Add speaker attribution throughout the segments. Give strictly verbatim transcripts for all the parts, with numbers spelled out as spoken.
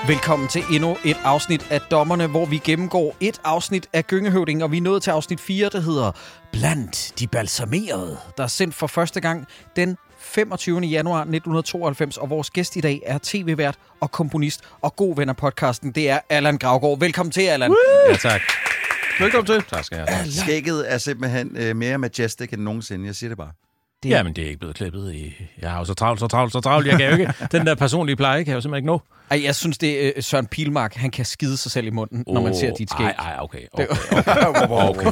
Speaker 1: Velkommen til endnu et afsnit af Dommerne, hvor vi gennemgår et afsnit af Gyngehøvding, og vi er nået til afsnit fire, der hedder Blandt de balsamerede, der er sendt for første gang den femogtyvende januar nitten tooghalvfems, og vores gæst i dag er tv-vært og komponist og god ven af podcasten. Det er Allan Gravgaard. Velkommen til, Allan.
Speaker 2: Woo! Ja, tak.
Speaker 3: Velkommen til.
Speaker 2: Tak skal jeg have.
Speaker 3: Skægget er simpelthen øh, mere majestic end nogensinde. Jeg siger det bare.
Speaker 2: Det er... Jamen, det er ikke blevet klippet i... Jeg har jo så travlt, så travlt, så travlt. Jeg kan jo ikke... Den der personlige pleje kan jeg jo simpelthen ikke nå.
Speaker 1: Ej, jeg synes, det er uh, Søren Pilmark. Han kan skide sig selv i munden, oh, når man ser dit skæg.
Speaker 2: Ej, ej, okay. Okay, okay,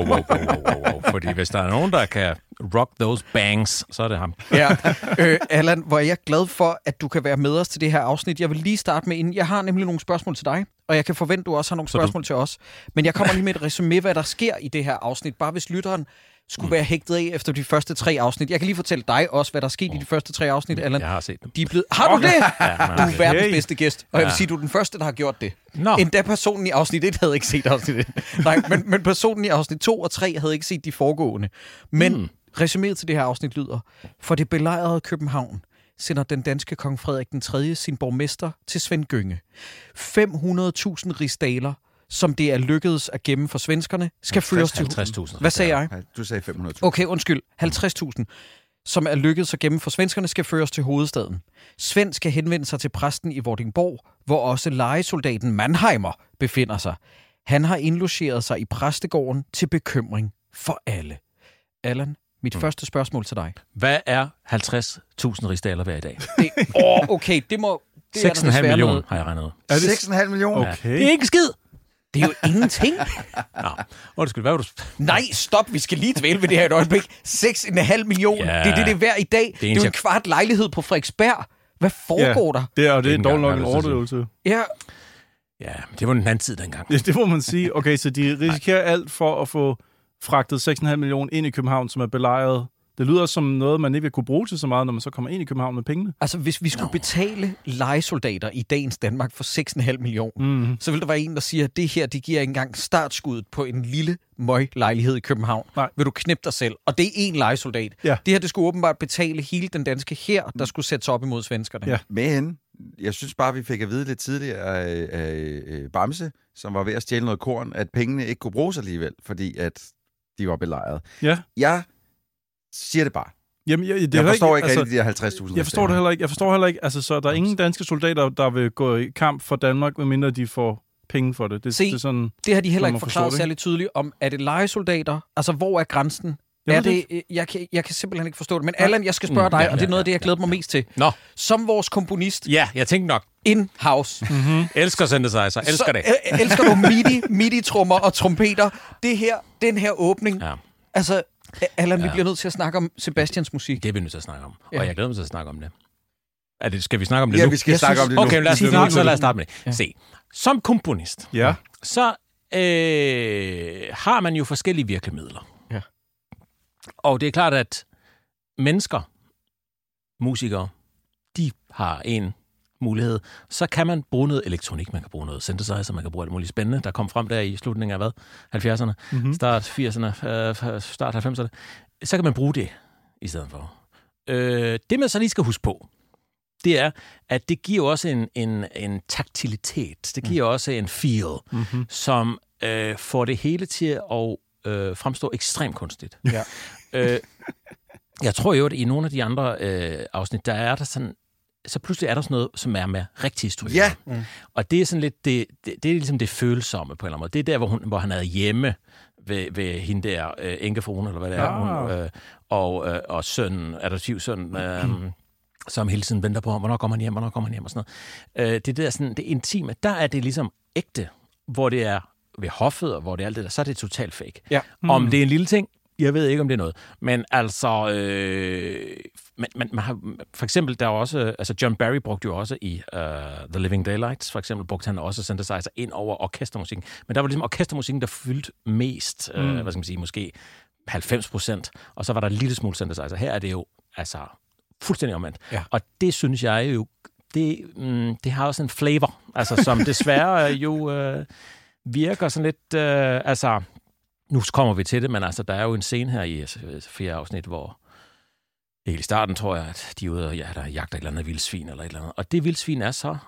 Speaker 2: okay. Fordi hvis der er nogen, der kan rock those bangs, så er det ham.
Speaker 1: Ja. Øh, Allan, hvor er jeg glad for, at du kan være med os til det her afsnit. Jeg vil lige starte med inden. Jeg har nemlig nogle spørgsmål til dig, og jeg kan forvente, at du også har nogle spørgsmål du... til os. Men jeg kommer lige med et resumé, hvad der sker i det her afsnit. Bare hvis lytteren skulle være hægtet af efter de første tre afsnit. Jeg kan lige fortælle dig også, hvad der er sket oh. i de første tre afsnit, Allan.
Speaker 2: Jeg har set dem.
Speaker 1: De er blevet... Har du det? Ja, okay. Du er verdens bedste gæst, og jeg vil
Speaker 2: ja.
Speaker 1: sige, du er den første, der har gjort det.
Speaker 2: No.
Speaker 1: Endda personen i afsnit et havde ikke set afsnit et. Nej, men, men personen i afsnit to og tre havde ikke set de foregående. Men mm. resuméet til det her afsnit lyder: for det belejrede København sender den danske kong Frederik den tredje sin borgmester til Svend Gjønge. fem hundrede tusind rigsdaler, som det er lykkedes at gemme for svenskerne, skal føres til...
Speaker 2: halvtreds tusind.
Speaker 1: Hvad sagde jeg?
Speaker 3: Du sagde fem hundrede tusind.
Speaker 1: Okay, undskyld. halvtreds tusind, som er lykkedes at gemme for svenskerne, skal føres til hovedstaden. Svend skal henvende sig til præsten i Vordingborg, hvor også lejesoldaten Mannheimer befinder sig. Han har indlogeret sig i præstegården til bekymring for alle. Allan, mit hmm. første spørgsmål til dig.
Speaker 2: Hvad er halvtreds tusind rigsdaler hver i dag?
Speaker 1: Det, åh, okay, det må... Det
Speaker 2: seks komma fem millioner har jeg regnet ud.
Speaker 3: Er det seks komma fem millioner?
Speaker 2: Okay. Ja. Det er ikke skid.
Speaker 1: Det er jo ingenting.
Speaker 2: Nå, undskyld, hvad var du...
Speaker 1: Nej, stop, vi skal lige dvæle ved det her et øjeblik. seks komma fem millioner, ja, det er det, det er hver i dag. Det er, det er jo en kvart lejlighed på Frederiksberg. Hvad foregår
Speaker 4: ja,
Speaker 1: der?
Speaker 4: Det er, og det er dog nok en overdrivelse.
Speaker 1: Ja.
Speaker 2: Ja, det var den anden tid dengang.
Speaker 4: Ja, det må man sige. Okay, så de risikerer Nej. alt for at få fragtet seks komma fem millioner ind i København, som er belejret. Det lyder som noget, man ikke vil kunne bruge til så meget, når man så kommer ind i København med pengene.
Speaker 1: Altså, hvis vi skulle no. betale lejesoldater i dagens Danmark for seks komma fem millioner, mm. så vil der være en, der siger, at det her, det giver ikke engang startskuddet på en lille møglejlighed i København. Nej. Vil du knippe dig selv? Og det er én lejesoldat. Ja. Det her, det skulle åbenbart betale hele den danske hær, der skulle sætte sig op imod svenskerne.
Speaker 3: Ja. Men jeg synes bare, vi fik at vide lidt tidligere af, af, af Bamse, som var ved at stjæle noget korn, at pengene ikke kunne bruges alligevel, fordi at de var belejret.
Speaker 4: Ja.
Speaker 3: Jeg siger det bare.
Speaker 4: Jamen, jeg, det
Speaker 3: jeg forstår
Speaker 4: ikke,
Speaker 3: ikke
Speaker 4: altså,
Speaker 3: rigtig de der halvtreds tusind.
Speaker 4: Jeg forstår det heller ikke. Jeg forstår heller ikke. Altså, så der er ingen danske soldater, der vil gå i kamp for Danmark, medmindre de får penge for det. Det,
Speaker 1: Se,
Speaker 4: det, er sådan,
Speaker 1: det har de heller ikke forklaret særlig tydeligt om. Er det lejesoldater? Altså, hvor er grænsen? Er det, jeg, kan, jeg kan simpelthen ikke forstå det. Men Allan, jeg skal spørge dig, ja, og det er noget af det, jeg glæder mig mest til.
Speaker 2: Nå.
Speaker 1: Som vores komponist.
Speaker 2: Ja, jeg tænkte nok.
Speaker 1: In-house.
Speaker 2: Mm-hmm. Elsker synthesizer. Elsker så, det.
Speaker 1: Øh, elsker du midi, midi-trommer og trompeter? Det her, den her åbning. Ja. Altså, Allan, ja. vi bliver nødt til at snakke om Sebastians musik.
Speaker 2: Det er vi nødt til at snakke om. Ja. Og jeg glæder mig til at snakke om det. Er det skal vi snakke om det
Speaker 3: ja,
Speaker 2: nu?
Speaker 3: vi skal jeg snakke synes, om det nu.
Speaker 2: Okay, lad os,
Speaker 3: nu,
Speaker 2: så lad os starte med det. Ja. Se, som komponist,
Speaker 4: ja.
Speaker 2: så øh, har man jo forskellige virkemidler.
Speaker 4: Ja.
Speaker 2: Og det er klart, at mennesker, musikere, de har en mulighed. Så kan man bruge noget elektronik, man kan bruge noget synthesizer, man kan bruge alt muligt spændende, der kom frem der i slutningen af hvad? halvfjerdserne, mm-hmm. start firserne, øh, start halvfemserne. Så kan man bruge det i stedet for. Øh, det man så lige skal huske på, det er, at det giver også en, en, en taktilitet. Det giver mm. også en feel, mm-hmm. som øh, får det hele til at øh, fremstå ekstremt kunstigt.
Speaker 4: Ja.
Speaker 2: øh, jeg tror jo, at i nogle af de andre øh, afsnit, der er der sådan, så pludselig er der sådan noget, som er med rigtig historie.
Speaker 3: Ja.
Speaker 2: Mm. Og det er sådan lidt, det, det, det er ligesom det følsomme på en eller anden måde. Det er der, hvor, hun, hvor han er hjemme ved, ved hende der, øh, enkefruen, eller hvad det er, ja. hun, øh, og, øh, og sønnen, adoptivsønnen, øh, mm. som hele tiden venter på ham, hvornår kommer han hjem, hvornår kommer han hjem, og sådan noget. Øh, det der sådan, det intime, der er det ligesom ægte, hvor det er ved hoffet, og hvor det er alt det der, så er det totalt fake. Ja. Mm. Om det er en lille ting, jeg ved ikke, om det er noget. Men altså, øh, man, man, man har, for eksempel, der er også, altså John Barry brugte jo også i uh, The Living Daylights, for eksempel, brugte han også synthesizer ind over orkestermusikken. Men der var ligesom orkestermusikken, der fyldte mest, mm. øh, hvad skal man sige, måske halvfems procent, og så var der en lille smule synthesizer. Her er det jo, altså, fuldstændig omvendt. Ja. Og det synes jeg jo, det, mm, det har også en flavor, altså, som desværre jo øh, virker sådan lidt, øh, altså, nu kommer vi til det, men altså, der er jo en scene her i fjerde afsnit, hvor helt i starten tror jeg, at de er ude og ja, der jagter et eller andet vildsvin eller et eller andet. Og det vildsvin er så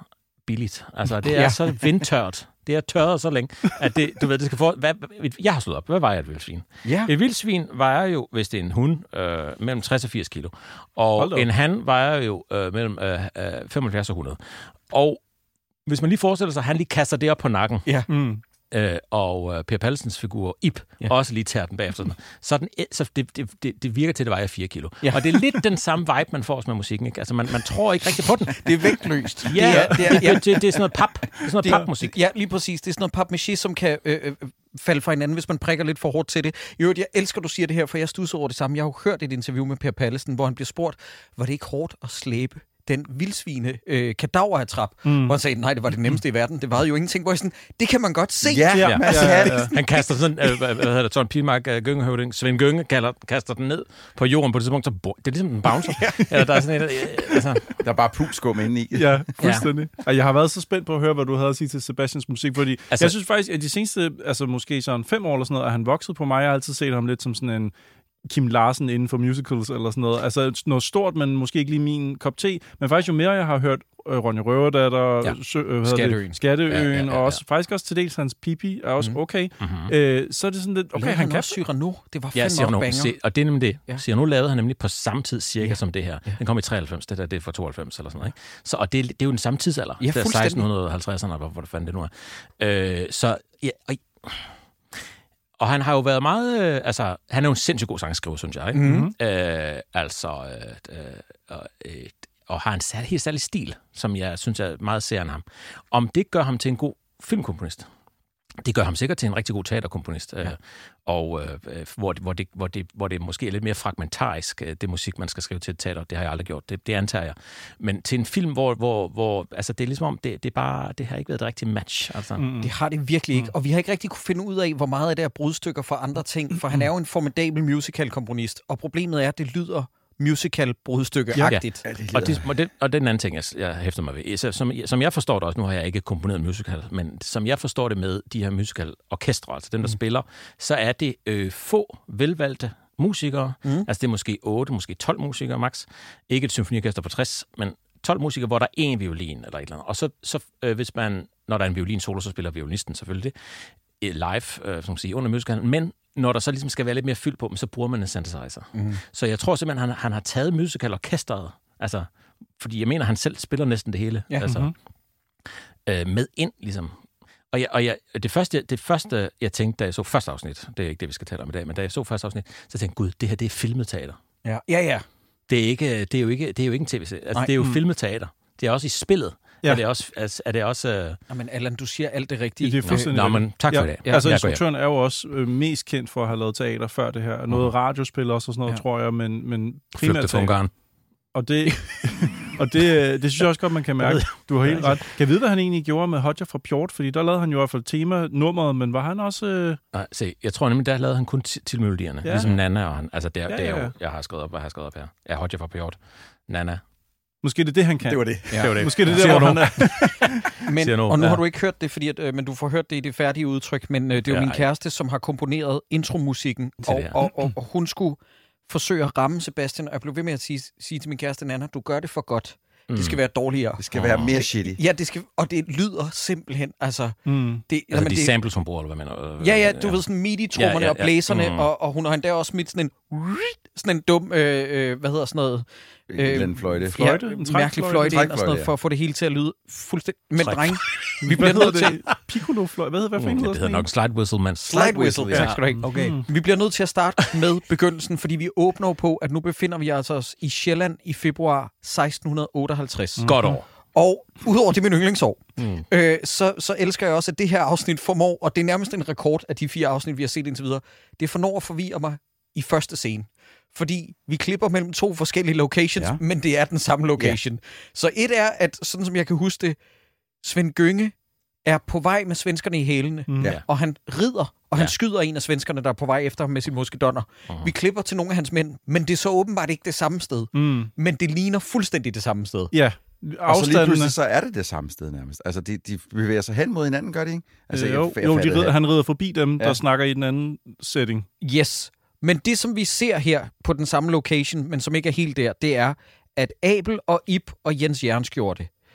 Speaker 2: billigt. Altså, det er
Speaker 1: Ja.
Speaker 2: så vindtørt. Det er tørret så længe, at det, du ved, det skal få... Hvad, jeg har slået op. Hvad vejer et vildsvin?
Speaker 1: Ja.
Speaker 2: Et vildsvin vejer jo, hvis det er en hund, øh, mellem tres og firs kilo. Og en han vejer jo øh, mellem øh, femoghalvfjerds og hundrede. Og hvis man lige forestiller sig, at han lige kaster det op på nakken,
Speaker 1: Ja.
Speaker 4: Mm.
Speaker 2: øh, og øh, Per Pallesens figur Ib
Speaker 1: Ja.
Speaker 2: også lige tager den bagefter, så, den, så det, det, det, det virker til, at det vejer fire kilo.
Speaker 1: Ja.
Speaker 2: Og det er lidt den samme vibe, man får også med musikken. Ikke? Altså, man, man tror ikke rigtig på den.
Speaker 1: Det er vægtløst.
Speaker 2: Ja,
Speaker 1: det er, det er, ja.
Speaker 2: det, det, det er sådan noget pap. Det er sådan noget
Speaker 1: Det-
Speaker 2: papmusik.
Speaker 1: Ja, lige præcis. Det er sådan noget papmaché, som kan øh, øh, falde fra hinanden, hvis man prikker lidt for hårdt til det. I øvrigt, jeg elsker, du siger det her, for jeg studser over det samme. Jeg har jo hørt et interview med Per Pallesen, hvor han bliver spurgt, var det ikke hårdt at slæbe den vildsvine øh, kadavertrap, mm. hvor han sagde, nej, det var det nemmeste i verden. Det var jo ingenting, hvor jeg sådan, det kan man godt se.
Speaker 3: Ja,
Speaker 4: Ja,
Speaker 3: ja,
Speaker 4: ja, ja, ja.
Speaker 2: Han kaster sådan, øh, hvad hedder det, Tom Pilmark, uh, Gyngehøvding, Svend Gynge, kalder, kaster den ned på jorden på det tidspunkt, så bo- det er ligesom en bouncer. Eller der er sådan et, øh, altså,
Speaker 3: Der er bare pulskum inde i.
Speaker 4: Ja, fuldstændig. Ja. Og jeg har været så spændt på at høre, hvad du havde at sige til Sebastians musik, fordi
Speaker 2: Altså-
Speaker 4: altså, jeg synes faktisk, at de seneste, altså måske sådan fem år eller sådan noget, at han voksede på mig. Jeg har altid set ham lidt som sådan en Kim Larsen inden for musicals eller sådan noget. Altså noget stort, men måske ikke lige min kop te. Men faktisk jo mere jeg har hørt øh, Ronja Røverdatter,
Speaker 2: Ja.
Speaker 4: Sø, øh, hvad hedder
Speaker 1: Skatteøen.
Speaker 4: det? Skatteøen,
Speaker 2: Ja, ja, ja, ja.
Speaker 4: og også, faktisk også til dels hans Pipi er også
Speaker 1: Mhm.
Speaker 4: okay.
Speaker 2: mm-hmm.
Speaker 4: Øh, så er det sådan lidt, okay,
Speaker 1: Okay,
Speaker 4: han
Speaker 1: han
Speaker 4: kan
Speaker 1: også Cyrano. Det var
Speaker 2: Ja,
Speaker 1: fandme
Speaker 2: Cyrano.
Speaker 1: også banger.
Speaker 2: Se, og det er nemlig det.
Speaker 1: Ja.
Speaker 2: Ja. Cyrano lavede han nemlig på samme tid cirka
Speaker 1: Ja.
Speaker 2: ja. som det her.
Speaker 1: Ja.
Speaker 2: Den kom i treoghalvfems, det der det er fra tooghalvfems eller sådan noget. Ikke? Så, og det, det er jo den samme tidsalder.
Speaker 1: Ja,
Speaker 2: det er
Speaker 1: fuldstændig.
Speaker 2: seksten halvtredserne, eller hvor det fanden det nu er. Øh, så, ja, og, og han har jo været meget... Øh, altså, han er jo en sindssygt god sangskriver, synes jeg. Ikke?
Speaker 1: Mhm.
Speaker 2: Øh, altså... Øh, øh, øh, og har en særlig, helt særlig stil, som jeg synes er meget ser af ham. Om det gør ham til en god filmkomponist. Det gør ham sikkert til en rigtig god teaterkomponist, ja. øh, og øh, hvor, det, hvor, det, hvor, det, hvor det måske er lidt mere fragmentarisk, øh, det musik, man skal skrive til et teater. Det har jeg aldrig gjort, det, det antager jeg. Men til en film, hvor, hvor, hvor altså, det er ligesom om, det, det, er bare, det har ikke været et rigtigt match. Altså.
Speaker 4: Mm.
Speaker 1: Det har det virkelig ikke, og vi har ikke rigtig kunne finde ud af, hvor meget af det er brudstykker fra andre ting, for han er jo en formidabel musical-komponist, og problemet er, at det lyder musical-brudstykke-agtigt.
Speaker 3: Ja, det
Speaker 2: Og, det, og, det, og den anden ting, jeg, jeg hæfter mig ved, så, som, som jeg forstår det også, nu har jeg ikke komponeret musical, men som jeg forstår det med de her musical-orkestre, altså dem, der mm. spiller, så er det øh, få velvalgte musikere, mm. altså det er måske otte, måske tolv musikere max, ikke et symfoniorkester på tres, men tolv musikere, hvor der er en violin eller et eller andet. Og så, så øh, hvis man, når der er en violin solo, så spiller violinisten selvfølgelig det live, øh, som siger, under musicalen, men når der så ligesom skal være lidt mere fyldt på dem, så bruger man en synthesizer. Mm. Så jeg tror simpelthen, han, han har taget musical-orkestret, altså, fordi jeg mener, han selv spiller næsten det hele,
Speaker 1: Ja.
Speaker 2: altså,
Speaker 4: Mhm.
Speaker 2: øh, med ind, ligesom. Og, jeg, og jeg, det, første, det første, jeg tænkte, da jeg så første afsnit, det er ikke det, vi skal tale om i dag, men da jeg så første afsnit, så tænkte jeg, gud, det her, det er filmet teater.
Speaker 1: Ja, ja. ja.
Speaker 2: Det er, ikke, det er, jo, ikke, det er jo ikke en tv-serie. Altså,
Speaker 1: Nej.
Speaker 2: det er jo
Speaker 4: Mm.
Speaker 2: filmet teater. Det er også i spillet.
Speaker 4: Ja.
Speaker 2: Ja. Er det også... Altså, er det også øh...
Speaker 1: Jamen, Allan, du siger alt det rigtige.
Speaker 4: Det er fuldstændig
Speaker 2: Nå, men tak for
Speaker 4: ja,
Speaker 2: det.
Speaker 1: Ja,
Speaker 4: altså,
Speaker 2: jeg går hjem.
Speaker 4: instruktøren er jo også øh, mest kendt for at have lavet teater før det her. Noget radiospil også og sådan noget,
Speaker 1: Ja.
Speaker 4: ja. tror jeg, men, men primært
Speaker 2: Flygte fra
Speaker 4: teater.
Speaker 2: Ungarn.
Speaker 4: Og det, og det, øh, det synes jeg også godt, man kan mærke. Du har helt ret. Kan jeg vide, hvad han egentlig gjorde med Hodja fra Pjort? Fordi der lavede han jo i hvert fald tema-nummeret, men var han også... Øh...
Speaker 2: Nej, se, jeg tror nemlig, der lavede han kun til, til melodierne.
Speaker 4: Ja.
Speaker 2: Ja. Ligesom Nana og han. Altså, det er,
Speaker 4: Ja,
Speaker 2: det er
Speaker 4: ja, ja.
Speaker 2: jo... Jeg har skrevet op, hvad jeg har skrevet op her. Ja, Hodja fra Pjort. Nana.
Speaker 4: Måske det er det, han kan.
Speaker 3: Det var det.
Speaker 1: Ja.
Speaker 2: Det var det.
Speaker 4: Måske det er
Speaker 2: Siger
Speaker 4: der, hvor
Speaker 2: du
Speaker 4: han er.
Speaker 1: Men,
Speaker 2: Siger nu,
Speaker 1: og nu
Speaker 2: ja.
Speaker 1: har du ikke hørt det, fordi at, øh, men du får hørt det i det færdige udtryk, men øh, det er jo
Speaker 2: Ja,
Speaker 1: min
Speaker 2: ej.
Speaker 1: kæreste, som har komponeret intromusikken,
Speaker 2: Til
Speaker 1: og,
Speaker 2: det her.
Speaker 1: og, og, og hun skulle forsøge at ramme Sebastian, og jeg blev ved med at sige, sige til min kæreste Nana, du gør det for godt. Mm. Det skal være dårligere.
Speaker 3: Det skal være mere shitty.
Speaker 1: Ja, det skal, og det lyder simpelthen, altså...
Speaker 4: Mm.
Speaker 1: Det,
Speaker 2: Altså,
Speaker 1: jamen,
Speaker 2: de
Speaker 1: det,
Speaker 2: samples, hun bruger, eller hvad mener du?
Speaker 1: Ja, ja, du ved, sådan midi-trommerne
Speaker 2: Ja, ja, ja.
Speaker 1: og blæserne,
Speaker 2: Mm.
Speaker 1: og, og hun har endda også smidt sådan en... Sådan en dum, øh, øh, hvad hedder sådan noget...
Speaker 3: En eller anden fløjte.
Speaker 4: Fløjte?
Speaker 1: Ja,
Speaker 4: En
Speaker 1: mærkelig
Speaker 4: trækfløjte?
Speaker 1: fløjte ind og sådan
Speaker 3: Trækfløjte,
Speaker 1: noget,
Speaker 3: ja.
Speaker 1: for at få det hele til at lyde fuldstændig... Men
Speaker 2: Træk.
Speaker 1: dreng, vi
Speaker 4: Hvad
Speaker 1: bliver nødt
Speaker 4: hedder
Speaker 1: til...
Speaker 4: det? Piccolo-fløjte? Hvad, hvad for en
Speaker 2: Det
Speaker 4: hedder
Speaker 2: hedder
Speaker 4: sådan
Speaker 2: nok slide whistle, men...
Speaker 1: Slide whistle,
Speaker 3: ja.
Speaker 1: tak skal du have.
Speaker 3: Okay.
Speaker 4: Mm.
Speaker 1: Vi bliver nødt til at starte med begyndelsen, fordi vi åbner jo på, at nu befinder vi altså os i Sjælland i februar seksten otteoghalvtreds.
Speaker 2: Godt år.
Speaker 1: Og udover det er min yndlingsår,
Speaker 2: Mm.
Speaker 1: øh, så, så elsker jeg også, at det her afsnit formår, og det er nærmest en rekord af de fire afsnit, vi har set indtil videre, det fornår at forvirre mig i første scene. Fordi vi klipper mellem to forskellige locations, ja.
Speaker 3: Ja.
Speaker 1: men det er den samme location. Ja. Så et er, at sådan som jeg kan huske det, Svend Gynge er på vej med svenskerne i hælene,
Speaker 4: Mm.
Speaker 2: Ja.
Speaker 1: og han rider, og han
Speaker 2: Ja.
Speaker 1: skyder en af svenskerne, der er på vej efter ham med sin muskedonner.
Speaker 2: Mhm.
Speaker 1: Vi klipper til nogle af hans mænd, men det er så åbenbart ikke det samme sted.
Speaker 4: Mm.
Speaker 1: Men det ligner fuldstændig det samme sted.
Speaker 4: Ja,
Speaker 3: Og så lige
Speaker 4: afstandene.
Speaker 3: pludselig, så er det det samme sted nærmest. Altså, de, de bevæger sig hen mod hinanden, gør de ikke? Altså,
Speaker 4: Øh,
Speaker 3: jeg-
Speaker 4: jo,
Speaker 3: jeg
Speaker 4: jo de
Speaker 3: fattede
Speaker 4: rider,
Speaker 3: det.
Speaker 4: han rider forbi dem, der
Speaker 3: Ja.
Speaker 4: snakker i den anden setting.
Speaker 1: Yes. Men det, som vi ser her på den samme location, men som ikke er helt der, det er, at Abel og Ib og Jens Jernskjorte,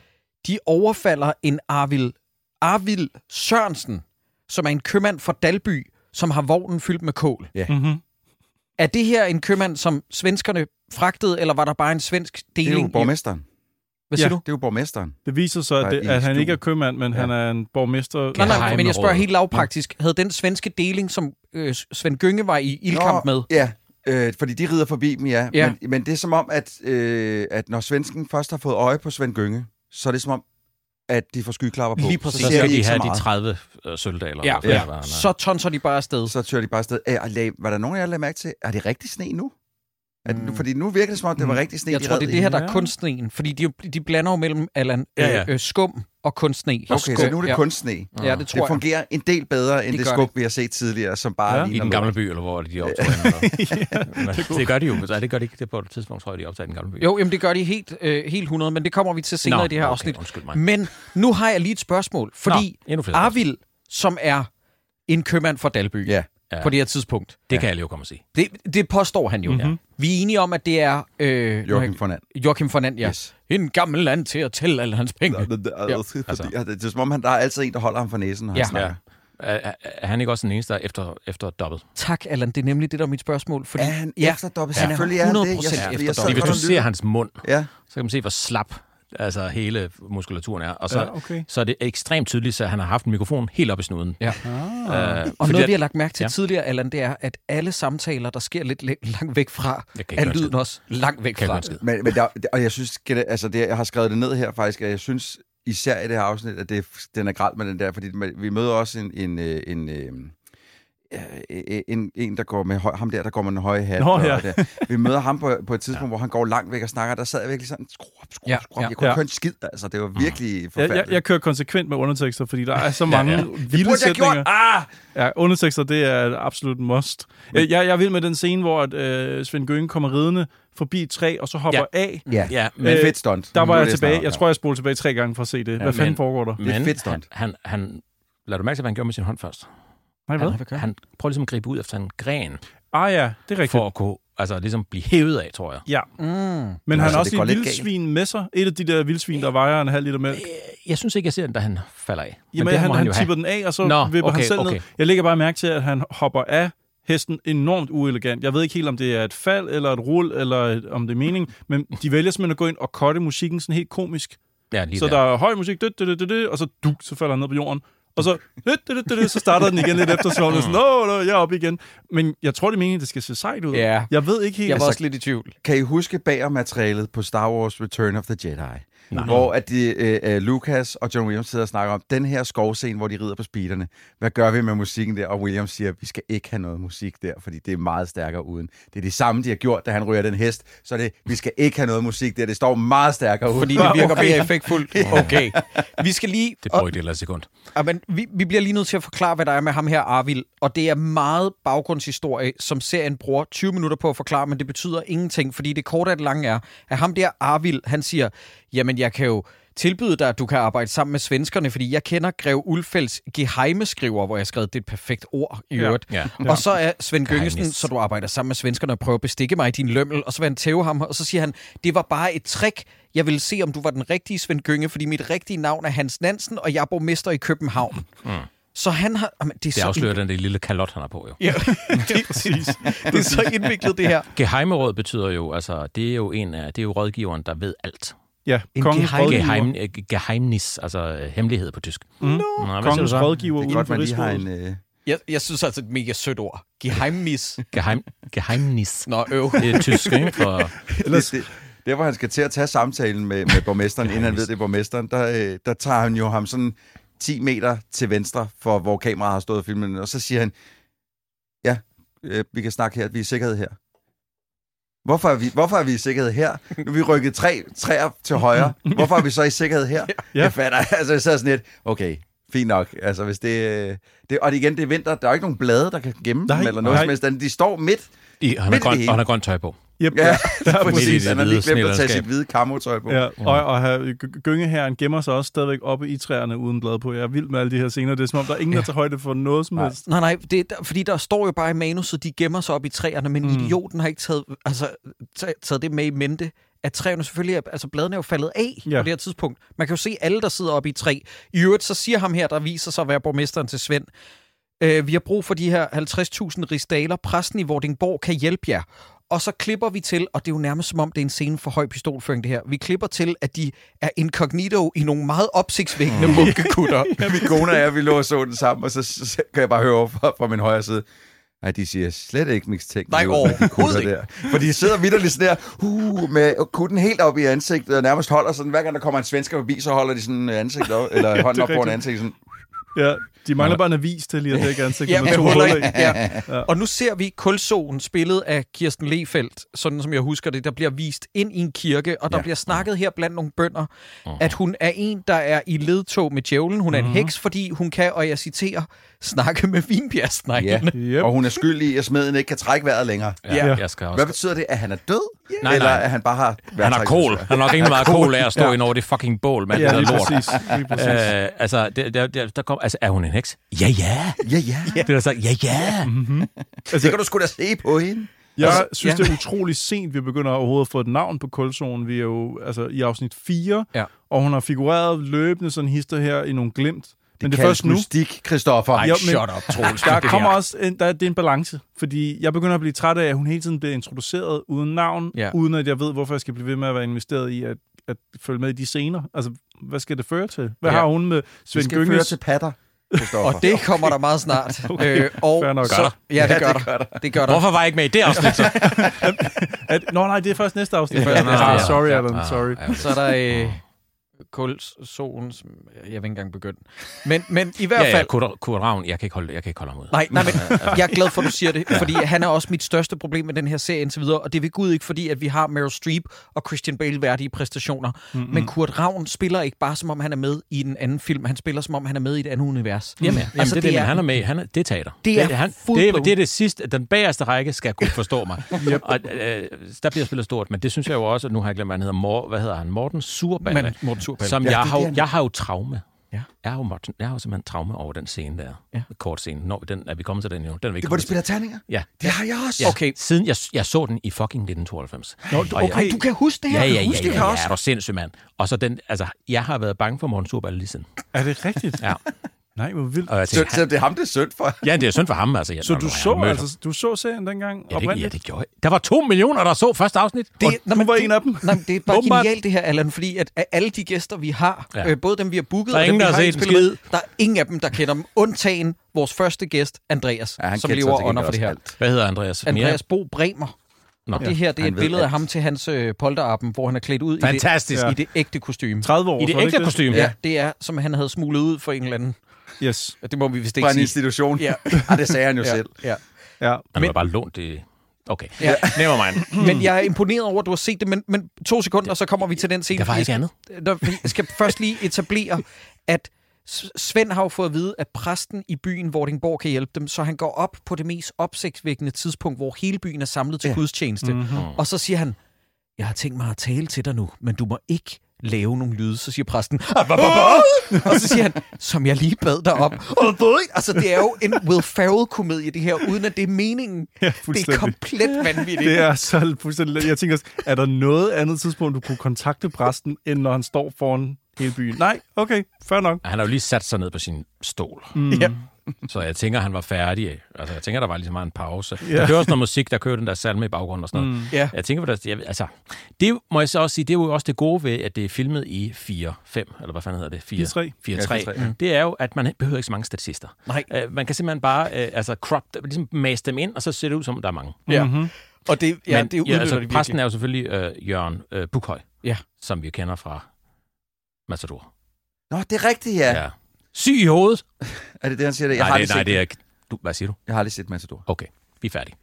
Speaker 1: de overfalder en Arvild, Arvild Sørensen, som er en købmand fra Dalby, som har vognen fyldt med kål.
Speaker 3: Ja.
Speaker 4: Mm-hmm.
Speaker 1: Er det her en købmand, som svenskerne fragtede, eller var der bare en svensk
Speaker 3: Det er
Speaker 1: deling?
Speaker 3: jo borgmesteren.
Speaker 1: Hvad siger
Speaker 4: Ja.
Speaker 1: du?
Speaker 3: Det er jo borgmesteren.
Speaker 4: Det viser sig, at,
Speaker 3: Nej,
Speaker 4: det,
Speaker 3: i
Speaker 4: at han
Speaker 3: stuen.
Speaker 4: ikke er købmand, men ja. han er en borgmester.
Speaker 1: Nej, nej,
Speaker 2: Geheime
Speaker 1: men jeg spørger
Speaker 2: råd.
Speaker 1: helt lavpraktisk. Havde den svenske deling, som øh, Svend Gynge var i ildkamp med?
Speaker 3: Ja, øh, fordi de rider forbi dem, ja.
Speaker 1: Ja.
Speaker 3: Men, men det er som om, at, øh, at når svensken først har fået øje på Svend Gynge, så er det som om, at de får skyklapper på.
Speaker 1: Lige præcis.
Speaker 2: Så
Speaker 3: ser
Speaker 2: skal
Speaker 3: de
Speaker 2: de
Speaker 3: ikke så
Speaker 2: have de
Speaker 3: meget.
Speaker 2: tredive øh, sølvdaler.
Speaker 1: Ja,
Speaker 2: eller hvad
Speaker 1: ja.
Speaker 2: det var, han er.
Speaker 1: Så tonser de bare afsted.
Speaker 3: Så tør de bare afsted. Æ, og lag, var der nogen af jer, der lagde mærke til, er det rigtig sne nu? At,
Speaker 1: Mm.
Speaker 3: Fordi nu virker det som om, det var rigtig sne.
Speaker 1: Jeg
Speaker 3: de
Speaker 1: tror,
Speaker 3: red
Speaker 1: det er
Speaker 3: i.
Speaker 1: det her, der er
Speaker 4: Ja.
Speaker 1: kunstsneen. Fordi de, de blander jo mellem Allan,
Speaker 2: Ja, ja.
Speaker 1: øh, øh, skum og kunstsne.
Speaker 3: Okay, så nu er det
Speaker 1: ja.
Speaker 3: kun sne.
Speaker 1: Ja, det
Speaker 3: Det
Speaker 1: tror jeg.
Speaker 3: fungerer en del bedre, end
Speaker 1: Det
Speaker 3: det,
Speaker 1: gør
Speaker 3: skub, vi har set tidligere, som bare
Speaker 4: Ja.
Speaker 2: I
Speaker 3: ligner
Speaker 2: den
Speaker 3: lort.
Speaker 2: gamle by, eller hvor er det, de optog henne, eller? det, det gør de jo. Nej, det gør de ikke. Det er på et tidspunkt, tror jeg, de optager i den gamle by.
Speaker 1: Jo, jamen det gør de helt, øh, helt hundrede, men det kommer vi til senere
Speaker 2: Nå,
Speaker 1: i det her
Speaker 2: okay,
Speaker 1: afsnit.
Speaker 2: undskyld mig.
Speaker 1: Men nu har jeg lige et spørgsmål, fordi
Speaker 2: Nå, endnu flere spørgsmål.
Speaker 1: Arvild, som er en købmand fra Dalby
Speaker 3: Ja.
Speaker 2: Ja.
Speaker 1: på det her tidspunkt,
Speaker 2: Det kan jeg jo komme og sige.
Speaker 1: det, det påstår han jo.
Speaker 4: Mhm.
Speaker 1: Vi er enige om, at det er øh,
Speaker 3: Joachim von And.
Speaker 1: Joachim von And, ja.
Speaker 3: Yes.
Speaker 1: En gammel land til at tælle alle hans penge.
Speaker 3: Det, det,
Speaker 1: Ja.
Speaker 3: det, fordi, ja, det er som om, han, der er altid en, der holder ham for næsen, når
Speaker 1: Ja.
Speaker 3: han snakker.
Speaker 2: Er, er, er han ikke også den eneste, der er efter, efter dobbelt?
Speaker 1: Tak, Allan. Det er nemlig det, der er mit spørgsmål. Fordi,
Speaker 3: Er han
Speaker 1: ja,
Speaker 3: efterdobbelt?
Speaker 1: han er
Speaker 3: Selvfølgelig er han det.
Speaker 1: hundrede procent
Speaker 3: Jeg- jeg
Speaker 1: efterdobbelt.
Speaker 3: sad
Speaker 2: Fordi hvis
Speaker 3: godt
Speaker 2: du
Speaker 3: og
Speaker 2: ser
Speaker 3: lyttede.
Speaker 2: hans mund,
Speaker 3: Ja.
Speaker 2: så kan man se, hvor slap altså hele muskulaturen er. Og så,
Speaker 4: Ja, okay.
Speaker 2: så er det ekstremt tydeligt, at han har haft en mikrofon helt op i snuden.
Speaker 1: Ja.
Speaker 2: Øh,
Speaker 1: Og
Speaker 2: fordi
Speaker 1: noget,
Speaker 2: at-
Speaker 1: vi har lagt mærke til
Speaker 2: Ja.
Speaker 1: tidligere, Allan, det er, at alle samtaler, der sker lidt læ- langt væk fra,
Speaker 2: Jeg kan ikke
Speaker 1: er
Speaker 2: høre en
Speaker 1: lyden
Speaker 2: skid.
Speaker 1: også langt væk
Speaker 2: Kan
Speaker 1: fra.
Speaker 2: ikke høre en skid.
Speaker 3: Men, men der, og jeg synes, det, altså det, jeg har skrevet det ned her faktisk, at jeg synes især i det her afsnit, at det, den er grelt med den der, fordi vi møder også en, en, øh, en, en, en, en der går med høj, ham der, der går med en høj hat.
Speaker 4: Nå,
Speaker 3: og
Speaker 4: ja.
Speaker 3: der. Vi møder ham på, på et tidspunkt, ja. hvor han går langt væk og snakker, der sad jeg virkelig sådan, skru op, skru
Speaker 1: Ja,
Speaker 3: op, skru op.
Speaker 1: ja.
Speaker 3: Jeg kunne
Speaker 4: Ja.
Speaker 3: ikke høre en skid, altså det var virkelig
Speaker 4: Jeg,
Speaker 3: forfærdeligt.
Speaker 4: jeg, jeg kører konsekvent med undertekster, fordi der er så mange ja, ja. vilde
Speaker 3: Burde jeg have
Speaker 4: sætninger.
Speaker 3: gjort? Ah!
Speaker 4: Ja, undertekster, det er et absolut must. Jeg, jeg, jeg vil med den scene, hvor at, øh, Svend Gynge kommer ridende forbi et træ, og så hopper
Speaker 2: Ja.
Speaker 4: af.
Speaker 3: Ja,
Speaker 2: Ja,
Speaker 3: men
Speaker 2: men,
Speaker 4: Øh,
Speaker 3: fedt stunt.
Speaker 4: Der
Speaker 3: Nu
Speaker 4: var
Speaker 3: er
Speaker 4: jeg
Speaker 3: det
Speaker 4: tilbage.
Speaker 3: snart,
Speaker 4: Jeg tror, jeg spolede tilbage tre gange for at se det. Hvad
Speaker 2: Ja,
Speaker 4: fanden
Speaker 2: men-
Speaker 4: foregår der?
Speaker 3: Det er
Speaker 2: men
Speaker 3: fedt stunt.
Speaker 2: han, han, han, lad du mærke til, hvad han gjorde med sin hånd først?
Speaker 4: Nej, hvad?
Speaker 1: Hvad gør han?
Speaker 2: Han prøver ligesom at gribe ud efter en gren,
Speaker 4: Ah ja, det er rigtigt.
Speaker 2: for at kunne altså, ligesom blive hævet af, tror jeg.
Speaker 4: Ja,
Speaker 1: Mm.
Speaker 4: men
Speaker 3: Altså,
Speaker 4: han har
Speaker 3: det
Speaker 4: også
Speaker 3: går
Speaker 4: et
Speaker 3: lidt
Speaker 4: vildsvin med sig. Et af de der vildsvin, der vejer en halv liter mælk.
Speaker 2: Jeg synes ikke, jeg ser den, da han falder af. Men
Speaker 4: Jamen,
Speaker 2: det
Speaker 4: han,
Speaker 2: må
Speaker 4: han
Speaker 2: jo
Speaker 4: tipper
Speaker 2: have.
Speaker 4: den af, og så
Speaker 2: Nå,
Speaker 4: vipper han
Speaker 2: okay,
Speaker 4: selv
Speaker 2: okay.
Speaker 4: ned. Jeg lægger bare mærke til, at han hopper af hesten enormt uelegant. Jeg ved ikke helt, om det er et fald, eller et rul, eller et, om det er mening, men de vælger simpelthen at gå ind og cutte musikken sådan helt komisk.
Speaker 2: Ja, lige
Speaker 4: Så der er høj musik, død, død, død, død, og så duk, så falder han ned på jorden. Og så, død, død, død, død, så starter den igen lidt efter, så er sådan, nå, nå, jeg er oppe igen. Men jeg tror, det er meningen, at det skal se sejt ud.
Speaker 1: Ja.
Speaker 4: Jeg ved ikke helt.
Speaker 1: Jeg var
Speaker 4: Altså,
Speaker 1: også lidt i tvivl.
Speaker 3: Kan I huske bagermaterialet på Star Wars Return of the Jedi?
Speaker 2: Nej.
Speaker 3: Hvor at de, øh, øh, Lucas og John Williams sidder og snakker om den her skovscene, hvor de rider på speederne. Hvad gør vi med musikken der? Og Williams siger, at vi skal ikke have noget musik der, fordi det er meget stærkere uden. Det er det samme, de har gjort, da han ryger den hest. Så det, vi skal ikke have noget musik der. Det står meget stærkere uden.
Speaker 1: Fordi det virker mere effektfuldt. Okay. Vi skal lige...
Speaker 2: Det brugte et sekund.
Speaker 1: Og, men vi, vi bliver lige nødt til at forklare, hvad der er med ham her, Arvild. Og det er meget baggrundshistorie, som serien bruger tyve minutter på at forklare, men det betyder ingenting, fordi det korte af det lange er, at ham der Arvild, han siger, jamen jeg kan jo tilbyde dig, at du kan arbejde sammen med svenskerne, fordi jeg kender Grev Ulfelds geheimeskriver, hvor jeg har skrevet, det er et perfekt ord i
Speaker 4: Ja.
Speaker 1: øvrigt.
Speaker 2: Ja.
Speaker 1: Og så er Svend Gyngesen,
Speaker 2: Geheimnis.
Speaker 1: så du arbejder sammen med svenskerne og prøver at bestikke mig i din lømmel, og så vil han tæve ham, og så siger han, det var bare et trick. Jeg ville se, om du var den rigtige Svend Gynge, fordi mit rigtige navn er Hans Nansen, og jeg er borgmester i København. Mm. Så han har... Jamen, det er
Speaker 2: Det
Speaker 1: så
Speaker 2: afslører den der lille kalot, han har på, jo.
Speaker 1: Ja, det er præcis. Det er så indviklet, det her.
Speaker 2: Geheimeråd betyder jo, altså, det er jo en af, det er jo rådgiveren, der ved alt.
Speaker 4: ja,
Speaker 1: En
Speaker 4: kongens
Speaker 1: geheim-
Speaker 4: rådgiver.
Speaker 2: Geheim, øh, geheimnis, altså øh, hemmelighed på tysk.
Speaker 4: Mm.
Speaker 2: Nå, hvad siger du
Speaker 4: Kongens
Speaker 2: så?
Speaker 4: rådgiver
Speaker 3: Det er
Speaker 4: uden
Speaker 3: godt,
Speaker 4: for
Speaker 3: man lige har
Speaker 4: rigsrådet.
Speaker 3: en... Øh...
Speaker 1: Jeg, jeg synes altså, det er et mega sødt ord. Geheimnis.
Speaker 2: Geheim, geheimnis.
Speaker 1: Nå, øv.
Speaker 2: Det er tysk, ikke? For,
Speaker 3: det, det, der, hvor han skal til at tage samtalen med, med borgmesteren, inden han ved, det er borgmesteren, der, øh, der tager han jo ham sådan ti meter til venstre, for hvor kameraet har stået og filmet, og så siger han, ja, øh, vi kan snakke her, vi er i sikkerhed her. Hvorfor er vi, hvorfor er vi i sikkerhed her? Nu er vi rykket tre træer til højre. Hvorfor er vi så i sikkerhed her?
Speaker 4: Ja.
Speaker 3: Jeg fatter, altså jeg sad sådan lidt, okay, fint nok. Altså hvis det, øh, det og igen, det er vinter, der er jo ikke nogen blade, der kan gemme
Speaker 4: Nej,
Speaker 3: dem, eller noget
Speaker 4: nej.
Speaker 3: som helst. andet. De står midt.
Speaker 2: I, han, har
Speaker 3: Midt i det
Speaker 2: grøn,
Speaker 3: hele.
Speaker 2: og han har grønt tøj på.
Speaker 4: Yep.
Speaker 3: Ja,
Speaker 4: Der er
Speaker 3: præcis.
Speaker 2: det
Speaker 3: Han har lige
Speaker 2: hvide
Speaker 3: glemt at tage
Speaker 2: snedlandskab.
Speaker 3: sit hvide kamotøj på.
Speaker 4: Ja, og, og have, gyngehæren gemmer sig også stadigvæk oppe i træerne uden blad på. Jeg er vild med alle de her scener. Det er som om, der er ingen, der tager højde for noget som helst.
Speaker 1: Nej, nej, det, er, fordi der står jo bare i manuset, de gemmer sig op i træerne, men mm. idioten har ikke taget, altså, taget det med i mente, at træerne selvfølgelig, er, altså bladene er jo faldet af
Speaker 4: Ja.
Speaker 1: på det her tidspunkt. Man kan jo se alle, der sidder oppe i træ. I øvrigt, så siger ham her, der viser sig at være borgmesteren til Svend, øh, vi har brug for de her halvtreds tusind rigsdaler. Præsten i Vordingborg kan hjælpe jer. Og så klipper vi til, og det er jo nærmest som om, det er en scene for høj pistolføring, det her. Vi klipper til, at de er incognito i nogle meget opsigtsvækkende munkekutter.
Speaker 3: Ja, min kone og jeg, vi lå og så den sammen, og så, så, så kan jeg bare høre over fra, fra min højre side, nej, de siger slet ikke mixed
Speaker 1: Nej, overhovedet ikke.
Speaker 3: Der. For de sidder vitterligt sådan der, uh, med kutten helt op i ansigtet, og nærmest holder sådan, hver gang der kommer en svensker forbi, så holder de sådan ansigtet op, eller hånden op foran ansigtet, sådan.
Speaker 4: Ja, de mangler bare en avis til lige at dække ansigtet
Speaker 1: Ja,
Speaker 4: med
Speaker 1: med
Speaker 4: to
Speaker 1: huller
Speaker 4: huller
Speaker 1: i.
Speaker 4: i.
Speaker 1: Ja.
Speaker 4: Ja.
Speaker 1: Og nu ser vi Kulsoen, spillet af Kirsten Lehfeldt, sådan som jeg husker det, der bliver vist ind i en kirke, og der
Speaker 3: Ja.
Speaker 1: bliver snakket her blandt nogle bønder, at hun er en, der er i ledtog med djævlen. Hun er en heks, fordi hun kan, og jeg citerer, snakke med vinbjergsneglene.
Speaker 3: Ja.
Speaker 4: Yep.
Speaker 3: Og hun er skyldig i, at smeden ikke kan trække vejret længere.
Speaker 2: Ja,
Speaker 4: Ja.
Speaker 2: jeg skal også.
Speaker 3: Hvad betyder det? At han er død?
Speaker 2: Nej,
Speaker 3: Eller
Speaker 2: nej.
Speaker 3: at han bare har...
Speaker 2: Han har kål. Han har nok rimelig meget kål af at stå
Speaker 4: Ja.
Speaker 2: ind over det fucking bål med
Speaker 4: Ja,
Speaker 2: det
Speaker 4: lige
Speaker 2: der lort.
Speaker 4: præcis. Lige præcis.
Speaker 2: Øh, altså, det, der, der, der kom, altså, er hun en heks? Ja, ja.
Speaker 3: Ja, ja.
Speaker 2: Det er der sagt, ja, ja.
Speaker 3: Det kan du sgu da se på hende.
Speaker 4: Jeg
Speaker 1: Altså,
Speaker 4: synes,
Speaker 1: ja.
Speaker 4: det er utrolig sent, vi begynder overhovedet at få et navn på Kulsoen. Vi er jo altså, i afsnit fire,
Speaker 1: Ja.
Speaker 4: og hun har figureret løbende sådan hister her i nogle glimt. Men det er
Speaker 3: kaldes
Speaker 4: først nu.
Speaker 3: mystik, Christoffer.
Speaker 1: Ej,
Speaker 4: Jo, men-
Speaker 1: shut up, Troels.
Speaker 4: Der
Speaker 1: det
Speaker 4: kommer
Speaker 1: her.
Speaker 4: også en, der, det er en balance, fordi jeg begynder at blive træt af, at hun hele tiden bliver introduceret uden navn,
Speaker 1: Ja.
Speaker 4: uden at jeg ved, hvorfor jeg skal blive ved med at være investeret i at, at følge med i de scener. Altså, hvad skal det føre til? Hvad
Speaker 1: Ja.
Speaker 4: ja. har hun med
Speaker 3: Det
Speaker 4: Svend
Speaker 3: skal føre
Speaker 4: Gynges?
Speaker 3: til patter, Christoffer.
Speaker 1: Og det kommer der meget snart.
Speaker 4: Okay,
Speaker 1: øh, og
Speaker 4: fair nok.
Speaker 1: så,
Speaker 4: Gør
Speaker 1: ja, det
Speaker 3: Ja,
Speaker 1: gør
Speaker 3: det
Speaker 1: der.
Speaker 3: gør der.
Speaker 1: Det gør der.
Speaker 2: Hvorfor var jeg ikke med i det afsnit? Så?
Speaker 4: At, nå nej, det er først næste afsnit.
Speaker 1: Det er først næste,
Speaker 4: ah,
Speaker 1: ja.
Speaker 4: sorry,
Speaker 2: Ja.
Speaker 4: Alan,
Speaker 2: Ah,
Speaker 4: sorry.
Speaker 2: ja.
Speaker 1: Så er der øh, Kulsoen, som jeg vil ikke engang begynde. Men, men i hvert
Speaker 2: Ja, ja,
Speaker 1: fald...
Speaker 2: Kurt, Kurt Ravn, jeg kan ikke holde, jeg kan ikke holde ham ud.
Speaker 1: Nej, nej, men jeg er glad for, at du siger det, fordi han er også mit største problem med den her serie indtil videre, og det er ved Gud ikke, fordi at vi har Meryl Streep og Christian Bale værdige præstationer, mm-hmm. men Kurt Ravn spiller ikke bare, som om han er med i en anden film, han spiller, som om han er med i et andet univers.
Speaker 2: Jamen, jamen
Speaker 1: Altså,
Speaker 2: det,
Speaker 1: det
Speaker 2: det,
Speaker 1: er-
Speaker 2: men han er med, han er, det er teater.
Speaker 1: Det er
Speaker 2: det, han,
Speaker 1: full
Speaker 2: det, er,
Speaker 1: blown.
Speaker 2: det er det sidste, den bagerste række skal kunne forstå mig. yep. Og øh, der bliver spillet stort, men det synes jeg jo også, at nu har jeg glemt, hvad han hedder, Mor, hvad hedder han? Morten Surballe.
Speaker 1: Men Morten Surballe.
Speaker 2: Som
Speaker 3: Ja,
Speaker 2: jeg,
Speaker 3: det er
Speaker 2: har,
Speaker 3: det,
Speaker 2: jo-
Speaker 3: han-
Speaker 2: jeg har jo traume.
Speaker 1: Ja.
Speaker 2: Jeg har jo, Morten, jeg har jo simpelthen traume over den scene der.
Speaker 1: Ja.
Speaker 2: Kort scene. Når vi den, er vi kommet til den jo? Den er vi ikke
Speaker 3: Det er, hvor de
Speaker 2: kommet til.
Speaker 3: spiller terninger?
Speaker 2: Ja.
Speaker 3: Det har jeg også.
Speaker 2: Ja.
Speaker 1: Okay.
Speaker 2: Siden jeg, jeg så den i fucking nitten tooghalvfems.
Speaker 4: Nå,
Speaker 2: Og
Speaker 4: okay.
Speaker 1: Ej, du kan huske det her?
Speaker 2: Ja, ja,
Speaker 1: Du
Speaker 2: ja,
Speaker 1: kan huske
Speaker 2: ja,
Speaker 1: det
Speaker 2: ja,
Speaker 1: her
Speaker 2: ja,
Speaker 1: også?
Speaker 2: er du sindssyg, mand. Og så den, altså, jeg har været bange for Morten Surballe lige siden.
Speaker 4: Er det rigtigt?
Speaker 2: Ja.
Speaker 4: Nej, hvor vildt.
Speaker 2: Og jeg
Speaker 3: Så,
Speaker 2: tænkte,
Speaker 3: så det er ham, det er synd for.
Speaker 2: ja, det er synd for ham, altså. Jeg,
Speaker 4: Så
Speaker 2: når
Speaker 4: du
Speaker 2: jeg
Speaker 4: så,
Speaker 2: mødte ham.
Speaker 4: altså, du så serien dengang
Speaker 2: Ja, det, ja,
Speaker 4: oprindeligt?
Speaker 2: det gjorde jeg. Der var to millioner, der så første afsnit.
Speaker 1: Det,
Speaker 4: Og
Speaker 1: nej,
Speaker 4: du
Speaker 1: men
Speaker 4: var
Speaker 1: det,
Speaker 4: en af dem.
Speaker 1: Nej, men det er bare
Speaker 4: Åbenbart.
Speaker 1: genialt det her, Allan, fordi at af alle de gæster, vi har,
Speaker 2: Ja.
Speaker 1: ja. øh, både dem, vi har booket,
Speaker 2: Der er
Speaker 1: og dem,
Speaker 2: ingen,
Speaker 1: vi
Speaker 2: der har
Speaker 1: har
Speaker 2: set en
Speaker 1: indspillet med,
Speaker 2: skid.
Speaker 1: der er ingen af dem, der kender dem, undtagen vores første gæst, Andreas,
Speaker 3: Ja, han
Speaker 1: som
Speaker 3: kendte sig
Speaker 1: lever
Speaker 3: til
Speaker 1: under
Speaker 3: gengæld
Speaker 1: for det her.
Speaker 3: også alt.
Speaker 2: Hvad hedder Andreas?
Speaker 1: Andreas Bo Bremer.
Speaker 2: Nå.
Speaker 1: Og det her, det er
Speaker 3: Han
Speaker 1: et
Speaker 3: ved
Speaker 1: billede af
Speaker 3: alt.
Speaker 1: ham til hans øh, polterappen, hvor han er klædt ud i det,
Speaker 2: Fantastisk.
Speaker 4: Ja.
Speaker 1: i det ægte kostume.
Speaker 4: tredive år,
Speaker 2: I det
Speaker 4: var
Speaker 2: ægte
Speaker 4: ikke
Speaker 2: kostume.
Speaker 1: Ja, det er, som han havde smuglet ud for en eller anden.
Speaker 4: Yes.
Speaker 1: Det må vi vist
Speaker 3: Fra
Speaker 1: ikke
Speaker 3: en
Speaker 1: sige.
Speaker 3: institution.
Speaker 1: Ja.
Speaker 3: Ja, det sagde han jo
Speaker 1: Ja,
Speaker 3: selv.
Speaker 1: ja.
Speaker 4: Ja.
Speaker 2: Han var bare lånt det. Okay,
Speaker 1: Ja.
Speaker 2: never mind.
Speaker 1: Men jeg er imponeret over, at du har set det, men, men to sekunder, så kommer vi til den scene.
Speaker 2: Der var
Speaker 1: fordi
Speaker 2: ikke
Speaker 1: jeg
Speaker 2: andet.
Speaker 1: skal, der, jeg skal først lige etablere, at S- Svend har jo fået at vide, at præsten i byen Vordingborg kan hjælpe dem, så han går op på det mest opsigtsvækkende tidspunkt, hvor hele byen er samlet til
Speaker 3: Ja.
Speaker 1: gudstjeneste.
Speaker 4: Mm-hmm.
Speaker 1: Og så siger han, jeg har tænkt mig at tale til dig nu, men du må ikke lave nogle lyde. Så siger præsten, "Ah, ba, ba, ba." Og så siger han, som jeg lige bad dig op. Altså, det er jo en Will Ferrell-komedie, det her, uden at det er meningen.
Speaker 4: Ja,
Speaker 1: Det er
Speaker 4: fuldstændig.
Speaker 1: komplet vanvittigt.
Speaker 4: Det er så fuldstændig... Jeg tænker også, er der noget andet tidspunkt, du kunne kontakte præsten, end når han står foran hele byen? Nej, okay, fair nok.
Speaker 2: Han har jo lige sat sig ned på sin stol.
Speaker 4: Mm.
Speaker 1: Ja.
Speaker 2: Så jeg tænker, han var færdig. Altså, jeg tænker, der var ligesom en pause.
Speaker 4: Ja.
Speaker 2: Der kører også noget musik, der kører den der salme i baggrunden og sådan noget.
Speaker 4: Mm.
Speaker 1: Ja.
Speaker 2: Jeg tænker, at jeg, altså, det må jeg så også sige, det er jo også det gode ved, at det er filmet i fire fem, eller hvad fanden hedder det?
Speaker 4: fire tre.
Speaker 2: fire
Speaker 3: Ja,
Speaker 2: tre.
Speaker 3: fire tre, ja.
Speaker 2: Det er jo, at man behøver ikke så mange statister.
Speaker 1: Nej.
Speaker 2: Uh, man kan simpelthen bare uh, altså, crop, ligesom mase dem ind, og så ser det ud som, der er mange.
Speaker 1: Ja.
Speaker 4: Mm-hmm.
Speaker 1: Og det, ja,
Speaker 2: Men
Speaker 1: det udnytter
Speaker 2: ja, altså,
Speaker 1: de
Speaker 2: præsten
Speaker 1: virkelig.
Speaker 2: er jo selvfølgelig uh, Jørgen uh, Bukhøj,
Speaker 1: Ja.
Speaker 2: som vi kender fra Matador.
Speaker 3: Nå, det er rigtigt, ja.
Speaker 2: Ja. Syg i hovedet.
Speaker 3: Er det det, han siger? Det? Jeg
Speaker 2: Nej,
Speaker 3: har
Speaker 2: det,
Speaker 3: aldrig
Speaker 2: nej,
Speaker 3: set
Speaker 2: det
Speaker 3: det.
Speaker 2: er... Du, hvad siger du?
Speaker 3: Jeg har aldrig set Matador.
Speaker 2: Okay. vi er færdige.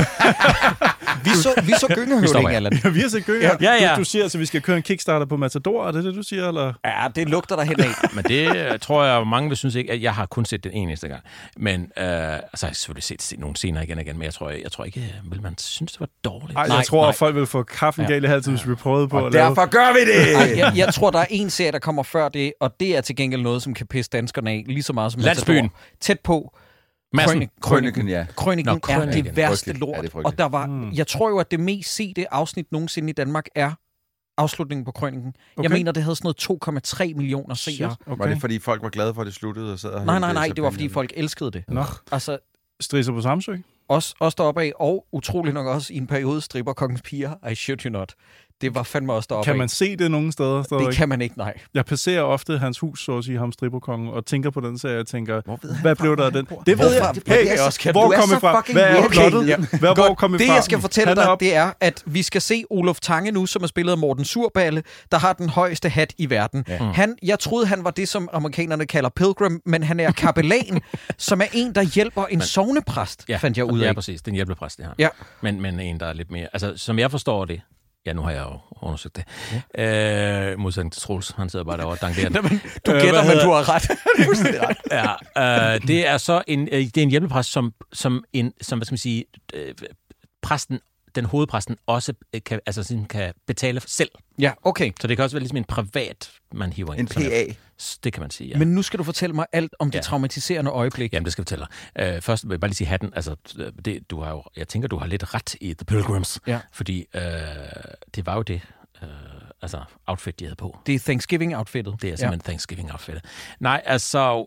Speaker 1: Vi så, vi så Gyngehøvding, Allan.
Speaker 4: Ja, vi har set Gyngehøvding.
Speaker 2: Ja, ja.
Speaker 4: Du, du siger, at altså, vi skal køre en Kickstarter på Matador, er det det, du siger? Eller?
Speaker 1: Ja, det lugter der hen af.
Speaker 2: Men det tror jeg, mange vil synes ikke, at jeg har kun set den eneste gang. Men, øh, altså jeg har selvfølgelig set, set nogle scener igen og igen, men jeg tror, jeg, jeg tror ikke, vil man synes, det var dårligt.
Speaker 4: Ej, jeg nej, tror, nej. at folk vil få kaffen galt i halsen, hvis vi prøvede på
Speaker 3: og
Speaker 4: at lave.
Speaker 3: derfor gør vi det!
Speaker 1: Ej, jeg, jeg tror, der er en serie, der kommer før det, og det er til gengæld noget, som kan pisse danskerne af, lige så meget som
Speaker 2: Landsbyen.
Speaker 1: Tæt på.
Speaker 2: Krøniken.
Speaker 3: Krøniken, ja.
Speaker 1: Krøniken
Speaker 2: Nå,
Speaker 1: er
Speaker 2: Krøniken.
Speaker 1: det værste
Speaker 3: Frygteligt.
Speaker 1: lort.
Speaker 3: Ja, det er
Speaker 1: og
Speaker 3: frygteligt.
Speaker 1: der var,
Speaker 4: Mm.
Speaker 1: jeg tror jo, at det mest sete afsnit nogensinde i Danmark er afslutningen på Krøniken. Okay. Jeg
Speaker 4: Okay.
Speaker 1: mener, det havde sådan noget to komma tre millioner seere.
Speaker 4: Okay.
Speaker 3: Var det, fordi folk var glade for, at det sluttede? Og sad og
Speaker 1: Nej, nej,
Speaker 3: hældte
Speaker 1: nej, det var, fordi
Speaker 3: champagne?
Speaker 1: folk elskede det.
Speaker 4: Nå.
Speaker 1: Altså,
Speaker 4: Strisser på Samsø?
Speaker 1: os, os deroppe af, og utrolig nok også i en periode stripper Kongens Piger. I shit you not. Det var fandme også deroppe
Speaker 4: Kan
Speaker 1: af.
Speaker 4: man se det nogen steder? Stadigvæk?
Speaker 1: Det kan man ikke, nej.
Speaker 4: Jeg passerer ofte hans hus, så at sige, ham stripperkongen, og tænker på den serie, og tænker,
Speaker 3: Hvor ved han
Speaker 4: hvad
Speaker 3: fra,
Speaker 4: blev der af
Speaker 3: hvor
Speaker 4: den?
Speaker 3: han bor?
Speaker 4: Det ved
Speaker 1: Hvorfra?
Speaker 4: jeg.
Speaker 1: Det
Speaker 4: Hey,
Speaker 1: kan jeg også kende.
Speaker 4: hvor
Speaker 3: Du er
Speaker 4: kom I
Speaker 3: så
Speaker 4: fra?
Speaker 3: fucking
Speaker 4: Hvad er
Speaker 3: weird.
Speaker 4: plottet?
Speaker 1: Ja.
Speaker 4: Hvad, hvor
Speaker 1: Godt.
Speaker 4: kom I
Speaker 1: Det,
Speaker 4: fra?
Speaker 1: jeg skal fortælle
Speaker 4: Han er
Speaker 1: dig,
Speaker 4: op.
Speaker 1: det er, at vi skal se Olof Tange nu, som er spillet af Morten Surballe, der har den højeste hat i verden. Ja. Han, jeg troede, han var det, som amerikanerne kalder pilgrim, men han er kapellan, som er en, der hjælper en sognepræst,
Speaker 2: Ja,
Speaker 1: fandt jeg ud af.
Speaker 2: Ja, præcis. Det er en hjælpepræst, det her.
Speaker 1: Ja.
Speaker 2: Men, men en, der er lidt mere... Altså, som jeg forstår det... Ja, nu har jeg jo undersøgt det. Ja. Øh, modsætning til Troels. Han sidder bare derovre og dangerer den.
Speaker 1: Du
Speaker 2: Øh,
Speaker 1: gætter,
Speaker 2: hvad
Speaker 1: men
Speaker 2: hedder-
Speaker 1: du har ret. Du er fuldstændig ret.
Speaker 2: Ja, øh, det er så en, øh, det er en hjælpepræst, som, som, en, som hvad skal man sige, øh, præsten, den hovedpræsten også øh, kan, altså, sådan, kan betale selv.
Speaker 1: Ja, okay.
Speaker 2: Så det kan også være ligesom en privat, man hiver ind.
Speaker 3: En P A.
Speaker 2: Det kan man sige, ja.
Speaker 1: Men nu skal du fortælle mig alt om det
Speaker 2: Ja.
Speaker 1: traumatiserende øjeblik.
Speaker 2: Jamen, det skal jeg fortælle dig. Øh, først vil jeg bare lige sige hatten. Altså, det, du har jo, jeg tænker, du har lidt ret i The Pilgrims.
Speaker 1: Ja.
Speaker 2: Fordi øh, det var jo det, øh, altså outfit, de havde på.
Speaker 1: Det er Thanksgiving-outfittet.
Speaker 2: Det er simpelthen ja. Thanksgiving-outfittet. Nej, altså...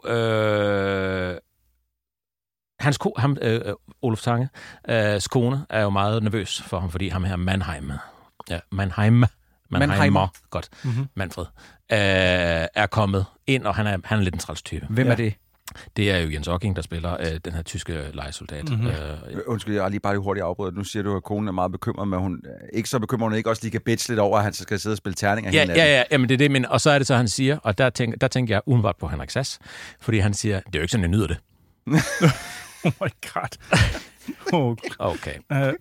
Speaker 2: Øh, hans ko, ham, øh, Olof Tange, øh, kone, er jo meget nervøs for ham, fordi ham her Mannheim, ja, Mannheim, Mannheimer, godt, mm-hmm. Manfred, øh, er kommet ind, og han er, han er lidt en træls type.
Speaker 1: Hvem
Speaker 4: Ja.
Speaker 1: er det?
Speaker 2: Det er jo Jens Ocking, der spiller øh, den her tyske lejesoldat.
Speaker 4: Mhm.
Speaker 2: Øh,
Speaker 3: Undskyld, jeg er lige bare lige hurtigt afbrudt. Nu siger du, at konen er meget bekymret, men hun er ikke så bekymret, hun ikke også lige kan bitche lidt over, at han skal sidde og spille terninger
Speaker 2: ja,
Speaker 3: hele natten.
Speaker 2: ja, ja, jamen det er det, men, og så er det så, han siger, og der tænker, der tænker jeg umiddelbart på Henrik Sass, fordi han siger, det er jo ikke sådan, jeg nyder det.
Speaker 4: Oh my god. Okay.
Speaker 2: Okay.
Speaker 4: Uh, uh,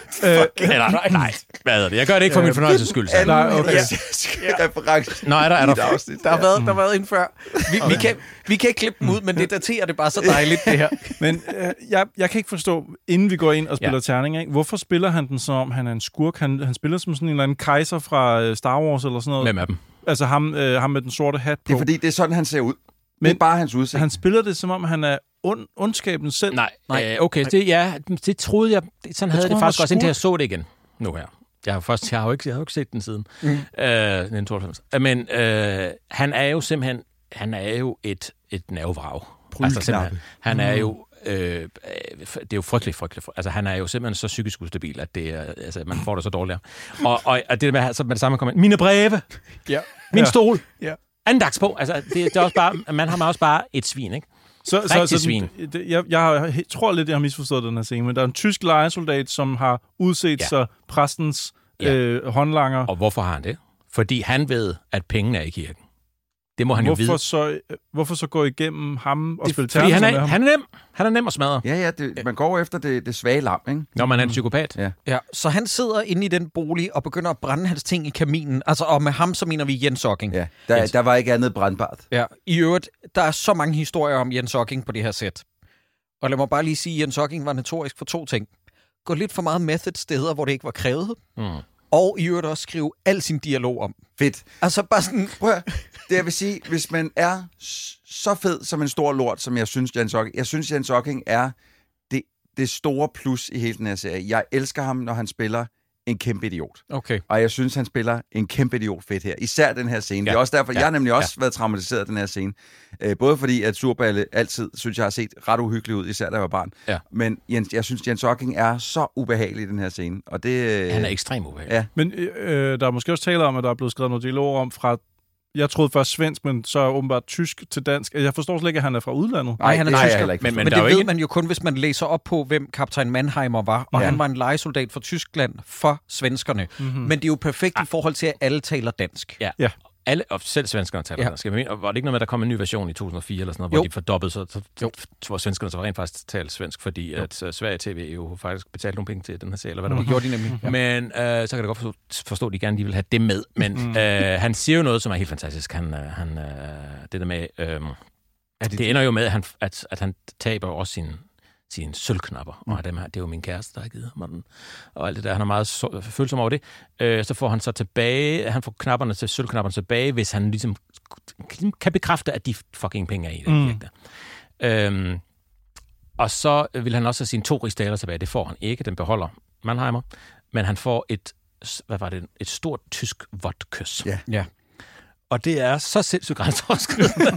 Speaker 2: Eller, nej, nej, hvad er det? Jeg gør det ikke for min fornøjelses skyld. Så.
Speaker 4: Nej, okay.
Speaker 3: Reference.
Speaker 2: Nå, er der, er der,
Speaker 1: Der har været, der har været en før. Vi, vi, kan, vi kan ikke klippe dem ud, men det daterer det bare så dejligt, det her.
Speaker 4: Men øh, jeg, jeg kan ikke forstå, inden vi går ind og spiller
Speaker 2: Ja.
Speaker 4: ja. terninger, ikke? Hvorfor spiller han den som om, han er en skurk? Han, han spiller som sådan en eller anden kejser fra øh, Star Wars eller sådan noget.
Speaker 2: Hvem er dem?
Speaker 4: Altså ham, øh, ham med den sorte hat på.
Speaker 3: Det er fordi, det er sådan, han ser ud. Men,
Speaker 4: Men-
Speaker 3: det er bare hans udsigt.
Speaker 4: Han spiller det som om, han er ond, ondskaben selv.
Speaker 2: Nej,
Speaker 1: Nej.
Speaker 2: nej. Øh, okay, det, ja, det troede jeg, det, sådan havde
Speaker 4: troede,
Speaker 2: det
Speaker 4: han
Speaker 2: faktisk
Speaker 4: var
Speaker 2: også, indtil
Speaker 4: skurk.
Speaker 2: jeg så det igen. Nu her. Jeg har, først, jeg har jo ikke, jeg har jo ikke set den siden. Mm. Øh, nitten tooghalvfems. Men øh, han er jo simpelthen, han er jo et, et nervevrag. Altså, simpelthen, han er jo, øh, øh, det er jo frygteligt, frygteligt. Altså, han er jo simpelthen så psykisk ustabil, at det er, altså, man får det så dårligt. Og, og, og det med, så med det samme kommer ind, mine breve,
Speaker 1: Ja.
Speaker 2: min
Speaker 4: Ja.
Speaker 2: stol,
Speaker 1: Ja.
Speaker 2: andags på. Altså, det, det er også bare, man har også bare et svin, ikke?
Speaker 4: Så,
Speaker 2: Rigtig
Speaker 4: så,
Speaker 2: svin.
Speaker 4: så det, jeg, jeg har, jeg tror lidt, jeg har misforstået den her scene, men der er en tysk lejesoldat, som har udset
Speaker 2: Ja.
Speaker 4: ja. sig præstens
Speaker 2: Ja.
Speaker 4: øh, håndlanger.
Speaker 2: Og hvorfor har han det? Fordi han ved, at pengene er i kirken. Det må han jo vide.
Speaker 4: Hvorfor så, hvorfor så gå igennem ham og
Speaker 2: Det,
Speaker 4: spille
Speaker 2: fordi
Speaker 4: terninger
Speaker 2: han
Speaker 4: med
Speaker 2: er,
Speaker 4: ham?
Speaker 2: han er nem. Han er nem at smadre,
Speaker 3: Ja, ja, det, man går efter det, det svage lam, ikke?
Speaker 2: når man er en psykopat.
Speaker 3: Ja.
Speaker 1: Ja, så han sidder inde i den bolig og begynder at brænde hans ting i kaminen. Altså, og med ham, så mener vi Jens Ocking.
Speaker 3: Ja, der, der var ikke andet brandbart.
Speaker 1: Ja. I øvrigt, der er så mange historier om Jens Ocking på det her sæt. Og lad mig bare lige sige, at Jens Ocking var notorisk for to ting. Gå lidt for meget method steder, hvor det ikke var krævet.
Speaker 2: Mm.
Speaker 1: Og i øvrigt også skrive al sin dialog om.
Speaker 3: Fedt.
Speaker 1: Altså bare sådan...
Speaker 3: Prøv at, det jeg vil sige, hvis man er s- så fed som en stor lort, som jeg synes, Jens Ocking, jeg synes, Jens Ocking er det, det store plus i hele den her serie. Jeg elsker ham, når han spiller en kæmpe idiot.
Speaker 1: Okay.
Speaker 3: Og jeg synes, han spiller en kæmpe idiot fedt her. Især den her scene. Ja. Det er også derfor,
Speaker 2: Ja.
Speaker 3: jeg har nemlig også ja. været traumatiseret af den her scene. Øh, både fordi, at Surballe altid, synes jeg, har set ret uhyggelig ud, især da jeg var barn.
Speaker 2: Ja.
Speaker 3: Men Jens, jeg synes, Jens Ocking er så ubehagelig i den her scene. Og det, øh,
Speaker 2: Han er ekstremt ubehagelig.
Speaker 3: Ja.
Speaker 4: Men øh, der er måske også tale om, at der er blevet skrevet noget dialog om fra... Jeg troede først svensk, men så åbenbart tysk til dansk. Jeg forstår slet ikke, at han er fra udlandet.
Speaker 1: Nej, han er
Speaker 3: det har jeg
Speaker 1: tysker.
Speaker 3: heller ikke
Speaker 2: Men-
Speaker 3: forstået.
Speaker 1: Men,
Speaker 2: der
Speaker 1: men
Speaker 2: er jo
Speaker 1: det ved
Speaker 2: ikke-
Speaker 1: man jo kun, hvis man læser op på, hvem kaptajn Mannheimer var. Og
Speaker 3: Ja.
Speaker 1: ja. han var en lejesoldat for Tyskland for svenskerne.
Speaker 4: Mm-hmm.
Speaker 1: Men det er jo perfekt i forhold til, at alle taler dansk.
Speaker 2: Ja.
Speaker 4: Ja.
Speaker 2: alle, og selv svenskerne taler
Speaker 1: Ja.
Speaker 2: dansk. Jeg mener, var det ikke noget med, at der kom en ny version i to tusind og fire, eller sådan noget,
Speaker 1: Jo.
Speaker 2: hvor de fordobbede, så, så, så hvor svenskerne så rent faktisk talte svensk, fordi jo. at uh, Sverige T V jo faktisk betalte nogle penge til den her serie, eller hvad det var.
Speaker 1: Det gjorde de nemlig. Ja.
Speaker 2: Men øh, så kan jeg godt forstå, forstå, at de gerne lige vil have det med. Men mm. øh, han siger jo noget, som er helt fantastisk. Han, øh, han, øh, det der med... Øh, det, det ender jo med, at han, at, at han taber også sin... sine sølvknapper, mm. og dem her, det er jo min kæreste, der har givet mig den, og alt det der. Han er meget så, følsom over det. Øh, så får han så tilbage, han får knapperne til sølvknapperne tilbage, hvis han ligesom kan bekræfte, at de fucking penge er i det. Mm. Øhm, og så vil han også have sine to rigsdaler tilbage. Det får han ikke, den beholder Mannheimer, men han får et, hvad var det, et stort tysk vodkys.
Speaker 3: Ja.
Speaker 1: Ja.
Speaker 2: Og det er så sindssygt grænseoverskridende.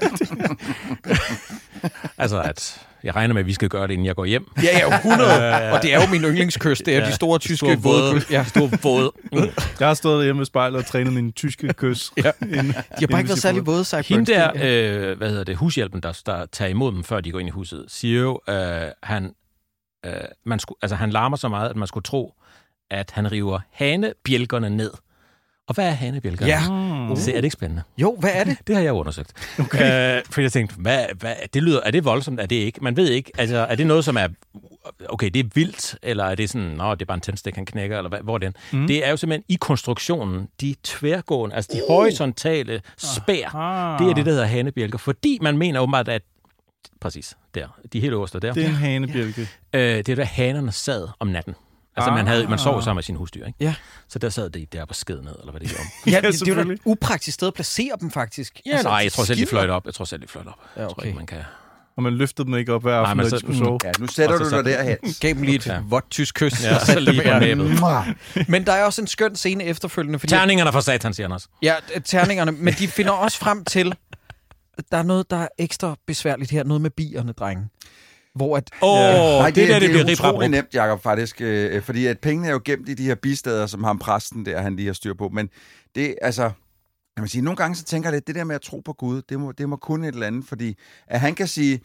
Speaker 2: Altså, at jeg regner med, at vi skal gøre det, inden jeg går hjem.
Speaker 1: Ja, ja, hundrede. Og det er jo min yndlingskyst. Det er ja, de store tyske
Speaker 2: store våde.
Speaker 1: Ja.
Speaker 2: Store våde. Mm.
Speaker 4: Jeg har stået hjemme ved spejlet og trænet min tyske kys.
Speaker 1: Ja. De har bare ikke været særlig våde, sagt
Speaker 2: Hende der, øh, hvad hedder det, hushjælpen, der, der tager imod dem, før de går ind i huset, siger jo, øh, han, øh, man skulle, altså, han larmer så meget, at man skulle tro, at han river hanebjælkerne ned. Og hvad er hanebjælkerne?
Speaker 1: Ja.
Speaker 2: Uh. Se, er det ikke spændende?
Speaker 1: Jo, hvad er det?
Speaker 2: Det har jeg undersøgt. Okay. Øh, for jeg tænkte, hvad, hvad, det lyder, er det voldsomt? Er det ikke? Man ved ikke. Altså, er det noget, som er, okay, det er vildt, eller er det sådan, nå, det er bare en tændstik, han knækker, eller hvad, hvor er den? Mm. Det er jo simpelthen i konstruktionen, de tværgående, altså de uh. horisontale spær, ah. det er det, der hedder hanebjælker, fordi man mener åbenbart, at præcis, der, de helt øverste der.
Speaker 4: Det er en hanebjælke.
Speaker 2: Øh, det er der, hanerne sad om natten. Altså, man, havde, man sov sammen med sine husdyr, ikke?
Speaker 1: Ja.
Speaker 2: Så der sad de der på sked ned, eller hvad det gjorde.
Speaker 1: Ja, det, det er jo et upraktisk sted at placere dem, faktisk.
Speaker 2: Ja, altså, nej, jeg tror selv, de fløjt op. Jeg tror selv, de fløjt op.
Speaker 1: Ja, okay.
Speaker 2: Jeg tror ikke, man kan...
Speaker 4: Og man løftede dem ikke op hver aften,
Speaker 2: når
Speaker 4: de skulle sove.
Speaker 3: Ja, nu sætter du dig derhen.
Speaker 1: Gav dem lige et ja. vådt tysk kys.
Speaker 2: Ja, så lige på næbet.
Speaker 1: Men der er også en skøn scene efterfølgende. Fordi
Speaker 2: terningerne for satan, siger han også.
Speaker 1: Ja, terningerne. Men de finder også frem til, der er noget, der er ekstra besværligt her. Noget med bierne, drenge. Hvor at...
Speaker 2: Åh, oh,
Speaker 3: ja. Nej,
Speaker 2: det, det der, det bliver
Speaker 3: det er utroligt nemt, Jacob, faktisk. Øh, fordi at pengene er jo gemt i de her bisteder, som ham præsten der, han lige har styr på. Men det, altså... Jeg vil sige, nogle gange så tænker jeg lidt, det der med at tro på Gud, det må, det må kun et eller andet, fordi at han kan sige,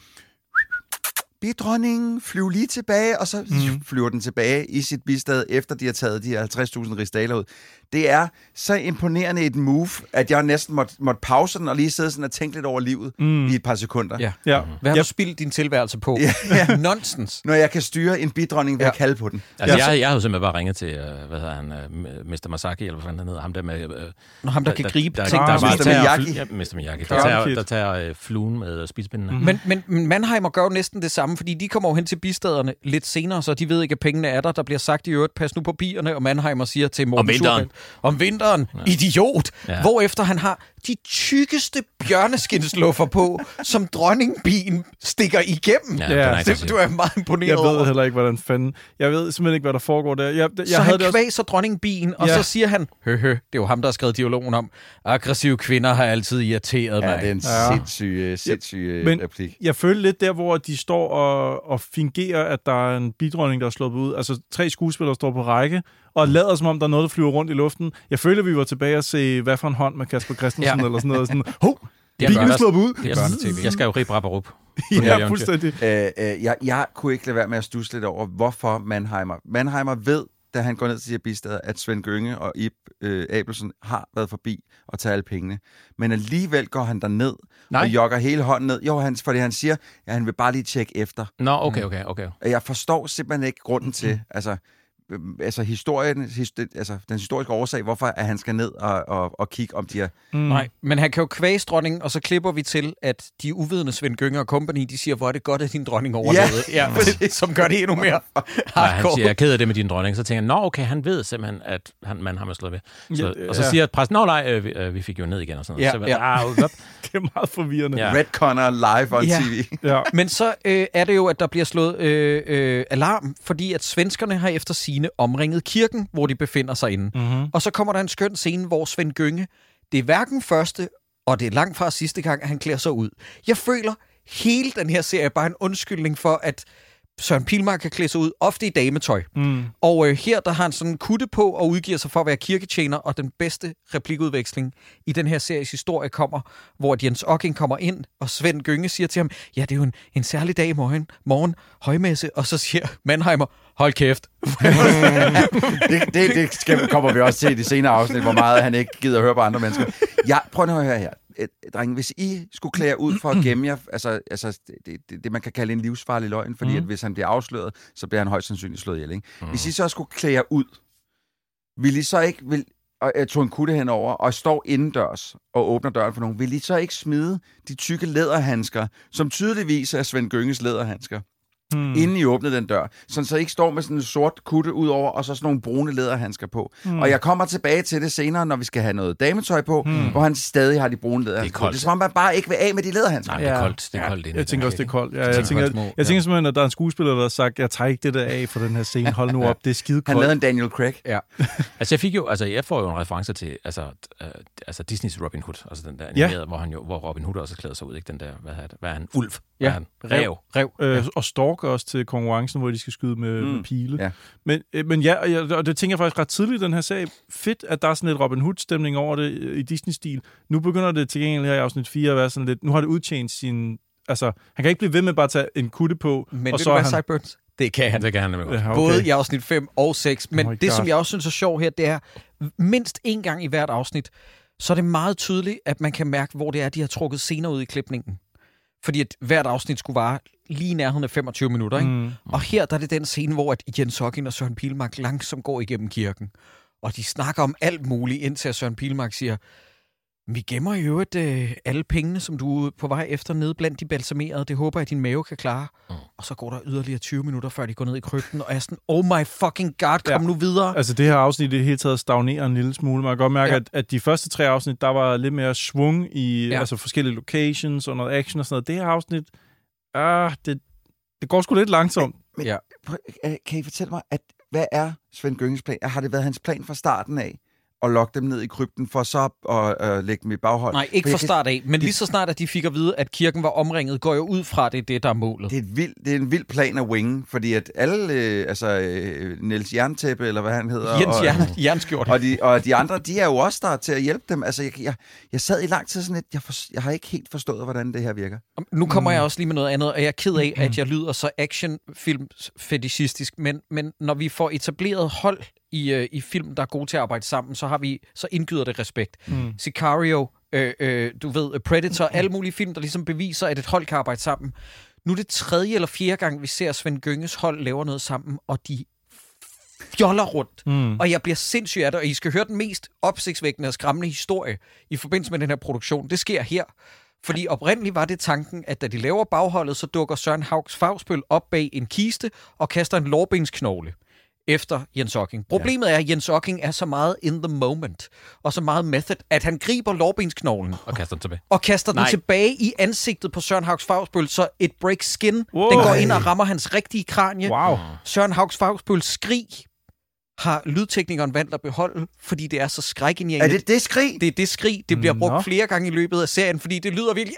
Speaker 3: bidronningen, flyv lige tilbage, og så mm. flyver den tilbage i sit bistad, efter de har taget de her halvtreds tusind rigsdaler ud. Det er så imponerende et move, at jeg næsten måtte, måtte pause den og lige sidde sådan og tænke lidt over livet mm. i et par sekunder.
Speaker 1: Ja.
Speaker 4: Ja.
Speaker 1: Hvad har
Speaker 4: ja.
Speaker 1: du spildt din tilværelse på?
Speaker 3: Ja. Ja.
Speaker 1: Nonsens.
Speaker 3: Når jeg kan styre en bidronning ved ja. at kalde på den.
Speaker 2: Altså, jeg, jeg har jo simpelthen bare ringet til, uh, hvad hedder han, uh, mister Masaki, eller hvad fanden han hedder, ham der med... Uh,
Speaker 1: Når ham, der, der kan gribe
Speaker 2: der,
Speaker 1: ting,
Speaker 2: der, der,
Speaker 3: der,
Speaker 2: der,
Speaker 3: der
Speaker 2: Miyagi. Ja, mister Miyagi. Der tager, der tager uh, fluen med spidsbindene.
Speaker 1: Mm-hmm. Men, men Mannheimer gør jo næsten det samme, fordi de kommer jo hen til bistaderne lidt senere, så de ved ikke, at pengene er der. Der bliver sagt i øvrigt, pas nu på bierne, og Mannheimer siger til Morten
Speaker 2: Om vinteren.
Speaker 1: Surfeldt, om vinteren, ja. Idiot! Ja. Hvorefter han har de tykkeste bjørneskinsluffer på, som dronningbien stikker igennem.
Speaker 2: Ja,
Speaker 4: ja.
Speaker 1: Det, du er meget imponeret
Speaker 4: Jeg ved
Speaker 1: over.
Speaker 4: heller ikke, hvordan fanden... Jeg ved simpelthen ikke, hvad der foregår der. Jeg, jeg
Speaker 1: så
Speaker 4: havde
Speaker 1: han
Speaker 4: det også...
Speaker 1: kvæser dronningbien, og
Speaker 4: Ja.
Speaker 1: så siger han, hø, hø, det er jo ham, der har skrevet dialogen om, aggressive kvinder har altid irriteret
Speaker 3: Ja,
Speaker 1: mig.
Speaker 3: det er en
Speaker 4: Ja.
Speaker 3: sindssyg, sindssyg
Speaker 4: Men
Speaker 3: replik.
Speaker 4: jeg følte lidt der, hvor de står og, og fingerer, at der er en bidronning, der er sluppet ud. Altså tre skuespillere står på række, og lader som om, der er noget, der flyver rundt i luften. Jeg følte, vi var tilbage at se Hvad for en hånd med Kasper Christensen,
Speaker 1: Ja.
Speaker 4: eller sådan noget. Sådan, hov,
Speaker 2: Det er
Speaker 4: bilen er
Speaker 2: børne-
Speaker 4: sluppet ud.
Speaker 2: Jeg, jeg skal jo rib rap og rup.
Speaker 4: Ja, fuldstændig.
Speaker 3: Øh, øh, jeg, jeg kunne ikke lade være med at stusse lidt over, hvorfor Mannheimer. Mannheimer ved, da han går ned til de her bisteder, at Svend Gynge og Ib øh, Abelsen har været forbi og taget alle pengene. Men alligevel går han derned
Speaker 2: Nej.
Speaker 3: og jogger hele hånden ned. Jo, han, fordi han siger, at han vil bare lige tjekke efter.
Speaker 2: Nå, okay, okay, okay.
Speaker 3: Jeg forstår simpelthen ikke grunden til, altså, øh, altså, historien, his- altså den historiske årsag, hvorfor at han skal ned og, og, og kigge om de her...
Speaker 4: Mm.
Speaker 1: Nej, men han kan jo kvæse dronningen, og så klipper vi til, at de uvidende Svend Gynge og company, de siger, hvor er det godt, at din dronning overlevede. Ja, ja, som gør det endnu mere
Speaker 2: Nej, han
Speaker 1: hardcore.
Speaker 2: siger, jeg er ked af det med din dronning. Så tænker jeg, nå okay, han ved simpelthen, at han, man har med slået ved. Så,
Speaker 4: Ja,
Speaker 2: og så
Speaker 4: ja.
Speaker 2: siger præsten, nå nej, øh, vi, øh, vi fik jo ned igen og sådan noget.
Speaker 1: Ja,
Speaker 2: så, jeg,
Speaker 1: ja.
Speaker 2: ah, okay.
Speaker 4: Det er meget forvirrende.
Speaker 2: Ja.
Speaker 3: Redconner live on
Speaker 1: Ja.
Speaker 3: T V.
Speaker 4: Ja.
Speaker 1: Men så øh, er det jo, at der bliver slået øh, øh, alarm, fordi at svenskerne har efter sigende omringet kirken, hvor de befinder sig inde.
Speaker 4: Mm-hmm.
Speaker 1: Og så kommer der en skøn scene, hvor Svend Gynge, det er hverken første, og det er langt fra sidste gang, at han klæder sig ud. Jeg føler, hele den her serie er bare en undskyldning for, at Søren Pilmark kan klæde sig ud, ofte i dametøj.
Speaker 4: Mm.
Speaker 1: Og øh, her der har han sådan en kutte på og udgiver sig for at være kirketjener, og den bedste replikudveksling i den her series historie kommer, hvor Jens Okking kommer ind, og Svend Gynge siger til ham, ja, det er jo en, en særlig dag i morgen, morgen, højmesse, og så siger Mannheimer, hold kæft.
Speaker 3: det, det, det skal, kommer vi også til i de senere afsnit, hvor meget han ikke gider at høre på andre mennesker. Ja, prøv nu at høre her. Drenge, hvis I skulle klæde ud for at gemme jer, altså, altså det, det, det man kan kalde en livsfarlig løgn, fordi mm. at hvis han bliver afsløret, så bliver han højst sandsynligt slået ihjel, ikke? Mm. Hvis I så skulle klæde jer ud, vil I så ikke, vil, og jeg tog en kutte henover, og står indendørs og åbner døren for nogen, vil I så ikke smide de tykke læderhandsker, som tydeligvis er Svend Gynges læderhandsker, Hmm. inden I åbnede den dør, sådan så I ikke står med sådan en sort kutte ud over, og så sådan nogle brune læderhandsker på. Hmm. Og jeg kommer tilbage til det senere, når vi skal have noget dametøj på, hmm. hvor han stadig har de brune læderhandsker på. Det er som om man bare ikke vil af med de læderhandsker.
Speaker 2: Nej, det er koldt. Det er koldt
Speaker 4: ja. Jeg tænker også, det er koldt. Ja, jeg, jeg, tænker, jeg, jeg tænker simpelthen, at der er en skuespiller, der har sagt, jeg tager ikke det der af for den her scene. Hold nu op, det er skide koldt.
Speaker 3: Han lavede en Daniel Craig.
Speaker 2: Ja. altså jeg fik jo, altså jeg får jo en reference til, altså, uh, altså Disneys Robin Hood, altså den der animerede, ja. hvor han jo, hvor Robin Hood også klæder sig ud, ikke den der, hvad er det, hvad er han, ulv,
Speaker 1: ja.
Speaker 2: han, rev,
Speaker 1: rev,
Speaker 4: øh, ja. og Stork også til konkurrencen, hvor de skal skyde med, mm. med pile.
Speaker 3: Ja.
Speaker 4: Men, øh, men ja, og, jeg, og det tænker jeg faktisk ret tidligt i den her sag. Fedt, at der er sådan lidt Robin Hood-stemning over det i Disney-stil. Nu begynder det til gengæld her i afsnit fire at være sådan lidt, nu har det udtjent sin, altså, han kan ikke blive ved med bare at tage en kutte på.
Speaker 1: Men
Speaker 4: og
Speaker 1: det
Speaker 4: så
Speaker 1: er
Speaker 4: han...
Speaker 1: Sideburns. Det kan han.
Speaker 2: Det kan han nemlig godt.
Speaker 4: Ja, okay.
Speaker 1: Både i afsnit fem og seks. Men
Speaker 4: oh
Speaker 1: det, som jeg også synes er sjovt her, det er, mindst en gang i hvert afsnit, så er det meget tydeligt, at man kan mærke, hvor det er, de har trukket scener ud i klipningen. Fordi at hvert afsnit skulle vare lige nærheden af femogtyve minutter, ikke? Mm. Og her der er det den scene, hvor at Jens Okking og Søren Pilmark langsomt går igennem kirken. Og de snakker om alt muligt, indtil Søren Pilmark siger, vi gemmer jo et, øh, alle pengene, som du er på vej efter nede blandt de balsamerede. Det håber jeg, at din mave kan klare. Mm. Og så går der yderligere tyve minutter, før de går ned i krypten, og er sådan, oh my fucking god, kom ja. nu videre.
Speaker 4: Altså det her afsnit i det hele taget stagnerer en lille smule. Man kan godt mærke, ja. at, at de første tre afsnit, der var lidt mere svung i ja. altså forskellige locations og noget action og sådan noget. Det her afsnit, ah, det, det går sgu lidt langsomt.
Speaker 3: Men, ja. Kan I fortælle mig, at hvad er Svend Gynges plan? Har det været hans plan fra starten af? Og lokke dem ned i krypten for så at øh, lægge dem i baghold.
Speaker 1: Nej, ikke fra start af. Men det, lige så snart, at de fik at vide, at kirken var omringet, går jo ud fra, det er det, der er målet.
Speaker 3: Det er, et vild, det er en vild plan af Wing, fordi at alle, øh, altså øh, Niels Jerntæppe, eller hvad han hedder,
Speaker 1: Jens
Speaker 3: og,
Speaker 1: Jern, Jernskjort.
Speaker 3: Og de, og de andre, de er jo også der til at hjælpe dem. Altså, jeg, jeg, jeg sad i lang tid sådan lidt, jeg, for, jeg har ikke helt forstået, hvordan det her virker.
Speaker 1: Nu kommer mm. jeg også lige med noget andet, og jeg er ked af, at jeg lyder så actionfilm-fetishistisk, men, men når vi får etableret hold i, øh, i film, der er gode til at arbejde sammen, så har vi så indgyder det respekt. Mm. Sicario, øh, øh, du ved, Predator, alle mulige film, der ligesom beviser, at et hold kan arbejde sammen. Nu er det tredje eller fjerde gang, vi ser Svend Gynges hold laver noget sammen, og de fjoller rundt. Mm. Og jeg bliver sindssyg af det, og I skal høre den mest opsigtsvækkende og skræmmende historie i forbindelse med den her produktion. Det sker her. Fordi oprindeligt var det tanken, at da de laver bagholdet, så dukker Søren Haugs Fagsbøl op bag en kiste og kaster en lårbensknogle efter Jens Okking. Problemet ja. er, at Jens Okking er så meget in the moment, og så meget method, at han griber lårbensknoglen
Speaker 2: og kaster den tilbage,
Speaker 1: og kaster den tilbage i ansigtet på Søren Haugs Fagsbøl, så et breaks skin, wow. den går ind og rammer hans rigtige kranie.
Speaker 4: Wow.
Speaker 1: Søren Haugs Fagsbøls skrig har lydteknikeren valgt at beholde, fordi det er så skrækindjængende.
Speaker 3: Er det det skrig?
Speaker 1: Det er det skrig. Det bliver brugt Nå. flere gange i løbet af serien, fordi det lyder virkelig...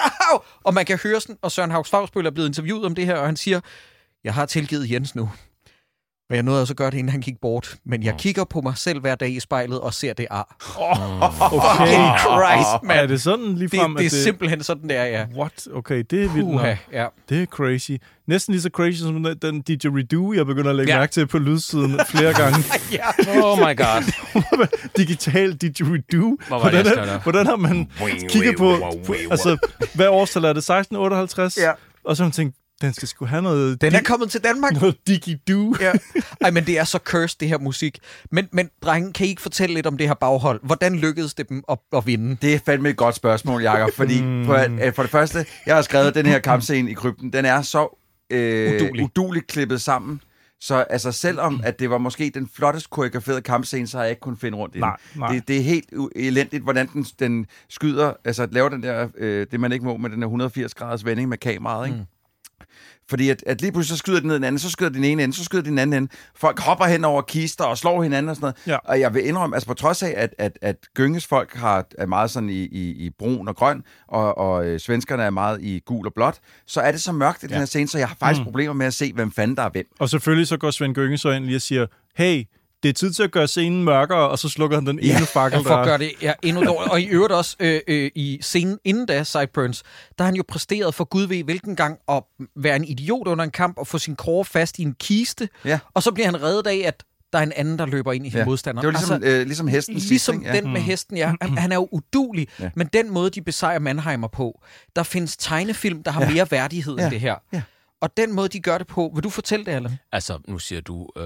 Speaker 1: Og man kan høre sådan, og Søren Haugs Fagsbøl er blevet interviewet om det her, og han siger, jeg har tilgivet Jens nu. Og jeg nåede også at gøre det, inden han gik bort. Men jeg kigger på mig selv hver dag i spejlet og ser det ar.
Speaker 4: Oh, okay.
Speaker 1: Christ, man.
Speaker 4: Er det sådan lige frem?
Speaker 1: Det, det er det... simpelthen sådan, der ja.
Speaker 4: What? Okay, det er vildt nok.
Speaker 1: Ja.
Speaker 4: Det er crazy. Næsten lige så crazy som den D J Redo, jeg begynder at lægge ja. mærke til på lydsiden flere gange.
Speaker 1: ja.
Speaker 2: Oh my god.
Speaker 4: Digital D J Redo. Hvordan, er, hvordan har man kigget på... Altså, hvad årstal er det? seksten otteoghalvtreds?
Speaker 1: Ja.
Speaker 4: Og så har man tænkt, den skal sgu have noget...
Speaker 1: Den er kommet til Danmark.
Speaker 4: Noget digi-do.
Speaker 1: Ja. Ej, men det er så cursed, det her musik. Men, men drenge, kan I ikke fortælle lidt om det her baghold? Hvordan lykkedes det dem at, at vinde?
Speaker 3: Det er fandme et godt spørgsmål, Jakob. Fordi mm. for, for det første, jeg har skrevet den her kampscene i krypten. Den er så øh, Udulig. uduligt klippet sammen. Så altså, selvom at det var måske den flottest koreograferede kampscene, så har jeg ikke kunnet finde rundt i
Speaker 4: nej, nej.
Speaker 3: det. Det er helt elendigt, hvordan den, den skyder, altså laver den der, øh, det man ikke må med den her hundrede og firs graders vending med kameraet, ikke? Mm. Fordi at, at lige pludselig så skyder den ned den anden, så skyder den ene ende, så skyder den anden ende. Folk hopper hen over kister og slår hinanden og sådan noget.
Speaker 4: Ja.
Speaker 3: Og jeg vil indrømme, altså på trods af, at, at, at Gynges folk har, er meget sådan i, i, i brun og grøn, og, og øh, svenskerne er meget i gul og blåt, så er det så mørkt i den her scene, så jeg har faktisk mm. problemer med at se, hvem fanden der er hvem.
Speaker 4: Og selvfølgelig så går Svend Gynge så ind lige og siger, hey, det er tid til at gøre scenen mørkere, og så slukker han den
Speaker 3: Ja.
Speaker 4: ene fakkel,
Speaker 1: For
Speaker 4: der
Speaker 1: at gøre det ja, endnu dårligere. Og i øvrigt også øh, øh, i scenen inden da, Sideburns, der har han jo præsteret for Gud ved hvilken gang at være en idiot under en kamp og få sin kåre fast i en kiste.
Speaker 3: Ja.
Speaker 1: Og så bliver han reddet af, at der er en anden, der løber ind i
Speaker 3: Ja.
Speaker 1: modstanderen.
Speaker 3: Det var ligesom, altså, øh, ligesom hesten sidst,
Speaker 1: Ligesom
Speaker 3: ikke? Ja.
Speaker 1: den med hesten, ja. Han, han er jo uduelig,
Speaker 3: Ja.
Speaker 1: men den måde, de besejrer Mannheimer på, der findes tegnefilm, der har
Speaker 3: Ja.
Speaker 1: mere værdighed
Speaker 3: Ja.
Speaker 1: end det her.
Speaker 3: Ja.
Speaker 1: Og den måde, de gør det på, vil du fortælle det, Allan?
Speaker 2: Altså, nu siger du, øh,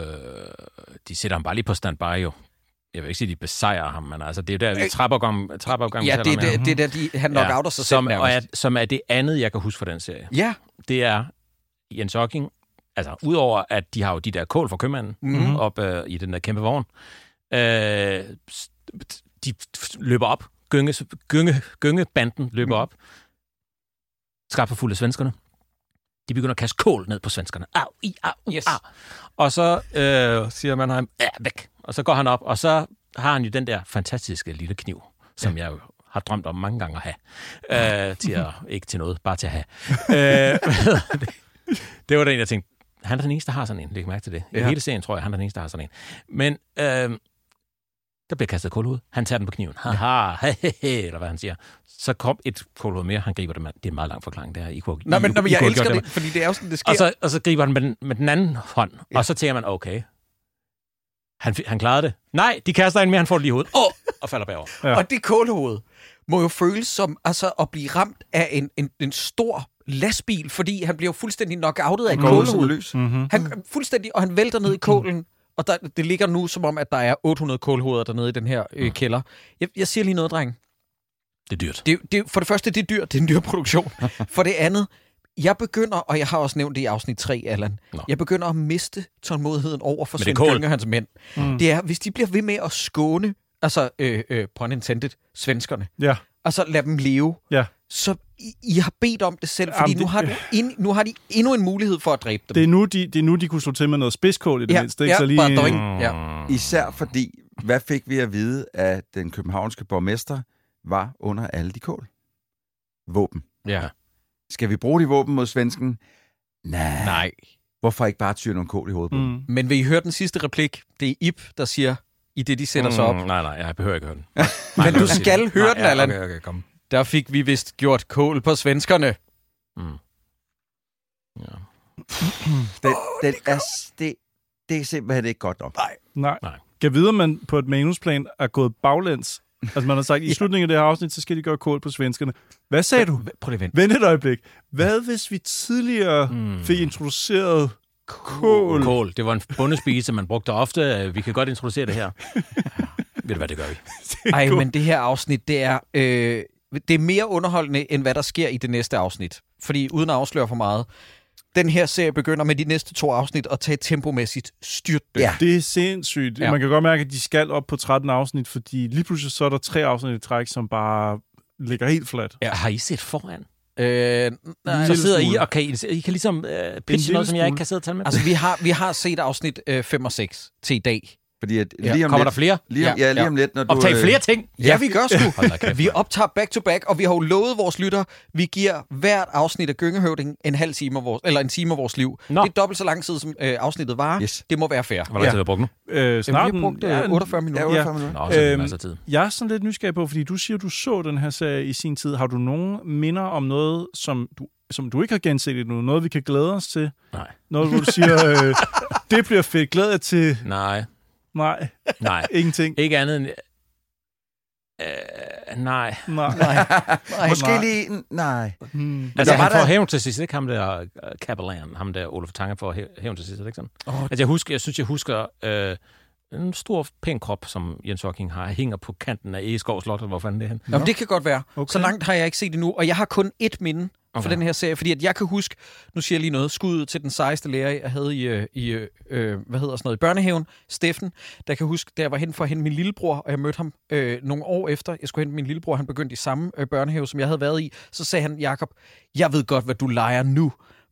Speaker 2: de sætter ham bare lige på standby, jo. Jeg vil ikke sige, at de besejrer ham, men altså, det er jo der, trappeopgang, trappeopgang
Speaker 1: Ja, det er det, det, er der, de, han nok outer sig selv
Speaker 2: som, og er,
Speaker 1: nærmest.
Speaker 2: som er det andet, jeg kan huske fra den serie.
Speaker 1: Ja.
Speaker 2: Det er Jens Hocking, altså udover at de har jo de der kål fra købmanden
Speaker 1: Mhm.
Speaker 2: op øh, i den der kæmpe vogn, øh, s- de f- løber op, gynge, gynge, gyngebanden løber op, skarpt for fulde svenskerne. De begynder at kaste kål ned på svenskerne. Au, i, au,
Speaker 1: Yes.
Speaker 2: au. Og så øh, siger man ham, ja, væk. Og så går han op, og så har han jo den der fantastiske lille kniv, som ja. jeg jo har drømt om mange gange at have. Øh, til at, ikke til noget, bare til at have. øh, det, det var den, jeg tænkte, han er den eneste, der har sådan en. Læg mærke til det. I
Speaker 1: Ja.
Speaker 2: hele serien tror jeg, han er den eneste, der har sådan en. Men øh, der bliver kastet kålhoved. Han tager den på kniven. Haha, hehehe, eller hvad han siger. Så kom et kålhoved mere. Han griber det med. Det er en meget lang forklaring, det her. I kunne,
Speaker 1: Nå, men,
Speaker 2: I,
Speaker 1: nå, men
Speaker 2: I
Speaker 1: jeg
Speaker 2: kunne have
Speaker 1: elsker
Speaker 2: gjort
Speaker 1: det, fordi det er jo sådan, det sker.
Speaker 2: og så, og så griber han med den, med den anden hånd, ja. Og så tænker man, okay, han, han klarede det. Nej, de kaster en mere, han får det lige i hovedet, oh, og falder bagover.
Speaker 4: Ja.
Speaker 1: Og det kålhoved må jo føles som altså, at blive ramt af en, en, en stor lastbil, fordi han bliver jo fuldstændig knockoutet af et
Speaker 3: Går ud som
Speaker 1: kålhoved.
Speaker 3: lys.
Speaker 4: Mm-hmm.
Speaker 1: Han, fuldstændig, og han vælter ned i kålen, og der, det ligger nu som om, at der er otte hundrede kålhoveder dernede i den her øh, kælder. Jeg, jeg siger lige noget, dreng.
Speaker 2: Det er dyrt.
Speaker 1: Det, det, for det første, det er dyrt. Det er en dyr produktion. For det andet, jeg begynder, og jeg har også nævnt det i afsnit tre, Allan,
Speaker 2: Nå.
Speaker 1: jeg begynder at miste tålmodigheden over for
Speaker 2: Men det er
Speaker 1: Svend
Speaker 2: kål.
Speaker 1: Gynge og hans mænd.
Speaker 4: Mm.
Speaker 1: Det er, hvis de bliver ved med at skåne, altså, øh, øh, pun intended, svenskerne,
Speaker 4: Ja.
Speaker 1: altså lad dem leve,
Speaker 4: Ja.
Speaker 1: så I, I har bedt om det selv, fordi
Speaker 4: Jamen,
Speaker 1: nu,
Speaker 4: det-
Speaker 1: har du ind, nu har de endnu en mulighed for at dræbe dem.
Speaker 4: Det er, nu, de, det er nu, de kunne slå til med noget spidskål i det
Speaker 1: Ja,
Speaker 4: mindste. Ikke?
Speaker 1: ja,
Speaker 4: Så lige,
Speaker 1: bare drøng. Ja.
Speaker 3: Især fordi, hvad fik vi at vide, at den københavnske borgmester var under alle de kål? Våben.
Speaker 1: Ja.
Speaker 3: Skal vi bruge de våben mod svensken? Nej.
Speaker 1: Nej.
Speaker 3: Hvorfor ikke bare tyre nogle kål i hovedet på dem?
Speaker 4: Mm.
Speaker 1: Men vil I høre den sidste replik? Det er Ib, der siger, i det de sætter sig op.
Speaker 2: Mm, nej, nej, jeg behøver ikke høre den.
Speaker 1: Men du skal høre den,
Speaker 2: ja,
Speaker 1: Allan.
Speaker 2: okay, okay, kom.
Speaker 1: Der fik vi vist gjort kål på svenskerne.
Speaker 2: Mm. Ja.
Speaker 3: Den, den er, det, det er simpelthen ikke godt nok.
Speaker 1: Nej.
Speaker 4: Nej.
Speaker 2: Nej.
Speaker 4: Kan vide, at man på et manusplan er gået baglæns. Altså man har sagt, i slutningen af det her afsnit, så skal de gøre kål på svenskerne. Hvad sagde du?
Speaker 1: Prøv lige at vente.
Speaker 4: Vent et øjeblik. Hvad hvis vi tidligere
Speaker 2: Mm.
Speaker 4: fik introduceret kål?
Speaker 2: Kål, det var en bundespise, man brugte ofte. Vi kan godt introducere det her. Ved du hvad, det gør vi.
Speaker 1: Ej, men det her afsnit, det er, øh, det er mere underholdende, end hvad der sker i det næste afsnit. Fordi uden at afsløre for meget, den her serie begynder med de næste to afsnit at tage tempomæssigt styrtdyk.
Speaker 3: Ja.
Speaker 4: Det er sindssygt.
Speaker 1: Ja.
Speaker 4: Ja. Man kan godt mærke, at de skal op på tretten afsnit, fordi lige pludselig så er der tre afsnit i træk, som bare ligger helt fladt.
Speaker 2: Ja. Har I set foran?
Speaker 1: Øh, nej,
Speaker 2: Så sidder I
Speaker 4: smule.
Speaker 2: og kan I, I kan ligesom uh, pitche
Speaker 4: lille
Speaker 2: noget, som jeg ikke
Speaker 4: smule.
Speaker 2: kan sidde og tale med.
Speaker 1: altså, vi har, vi har set afsnit øh, fem og seks til i dag.
Speaker 3: Fordi at
Speaker 1: Ja.
Speaker 3: lige om
Speaker 2: Kommer der
Speaker 3: lidt,
Speaker 2: flere?
Speaker 3: lige om,
Speaker 1: Ja,
Speaker 3: ja, lige
Speaker 1: ja.
Speaker 3: om lidt, når du...
Speaker 2: Optage
Speaker 3: øh,
Speaker 2: flere ting?
Speaker 1: Ja, vi gør sgu.
Speaker 2: Hold da kæft,
Speaker 1: Vi
Speaker 2: mand.
Speaker 1: optager back to back, og vi har jo lovet vores lytter, vi giver hvert afsnit af Gyngehøvding en halv time af vores, eller en time af vores liv.
Speaker 2: Nå.
Speaker 1: Det er dobbelt så lang tid, som øh, afsnittet varer.
Speaker 3: Yes.
Speaker 1: Det må være fair.
Speaker 2: Hvor lang tid har jeg brugt nu?
Speaker 4: Øh,
Speaker 1: Vi
Speaker 4: snart
Speaker 1: har brugt
Speaker 4: ja,
Speaker 1: øh, otteogfyrre
Speaker 3: Ja,
Speaker 1: minutter.
Speaker 3: otteogfyrre minutter.
Speaker 2: Nå, så er det
Speaker 4: Øhm,
Speaker 2: masser af tid.
Speaker 4: Jeg er sådan lidt nysgerrig på, fordi du siger, du så den her serie i sin tid. Har du nogen minder om noget, som du, som du ikke har genset endnu? Noget, vi kan glæde os til?
Speaker 2: Nej.
Speaker 4: Noget, hvor du siger, øh, det bliver fedt. Glæder jeg til?
Speaker 2: Nej,
Speaker 4: Nej,
Speaker 2: nej.
Speaker 4: ingenting.
Speaker 2: Ikke andet end... Øh, nej.
Speaker 4: Nej.
Speaker 1: Nej.
Speaker 3: Måske
Speaker 4: nej.
Speaker 3: lige... Nej.
Speaker 4: Hmm.
Speaker 2: Altså,
Speaker 3: der var
Speaker 2: han får
Speaker 3: der-
Speaker 2: hævn til sidst, ikke? Ham der uh, Kappelan, ham der Olof Tange får hæ- hævn til sidst, er det ikke sådan?
Speaker 1: Åh,
Speaker 2: Altså, jeg, husker, jeg synes, jeg husker øh, en stor, pæn krop, som Jens Hocking har, hænger på kanten af Egeskov Slot, hvor fanden det er han?
Speaker 1: Jamen, det kan godt være.
Speaker 4: Okay.
Speaker 1: Så langt har jeg ikke set endnu, og jeg har kun ét minde for
Speaker 2: Okay.
Speaker 1: den her serie, fordi at jeg kan huske, nu siger jeg lige noget, skuddet til den sejeste lærer, jeg havde i, øh, i øh, hvad hedder sådan noget, i børnehaven, Steffen, der kan huske, da jeg var hen for at hente min lillebror, og jeg mødte ham øh, nogle år efter, jeg skulle hente min lillebror, han begyndte i samme øh, børnehave, som jeg havde været i, så sagde han, Jakob, jeg ved godt, hvad du leger nu,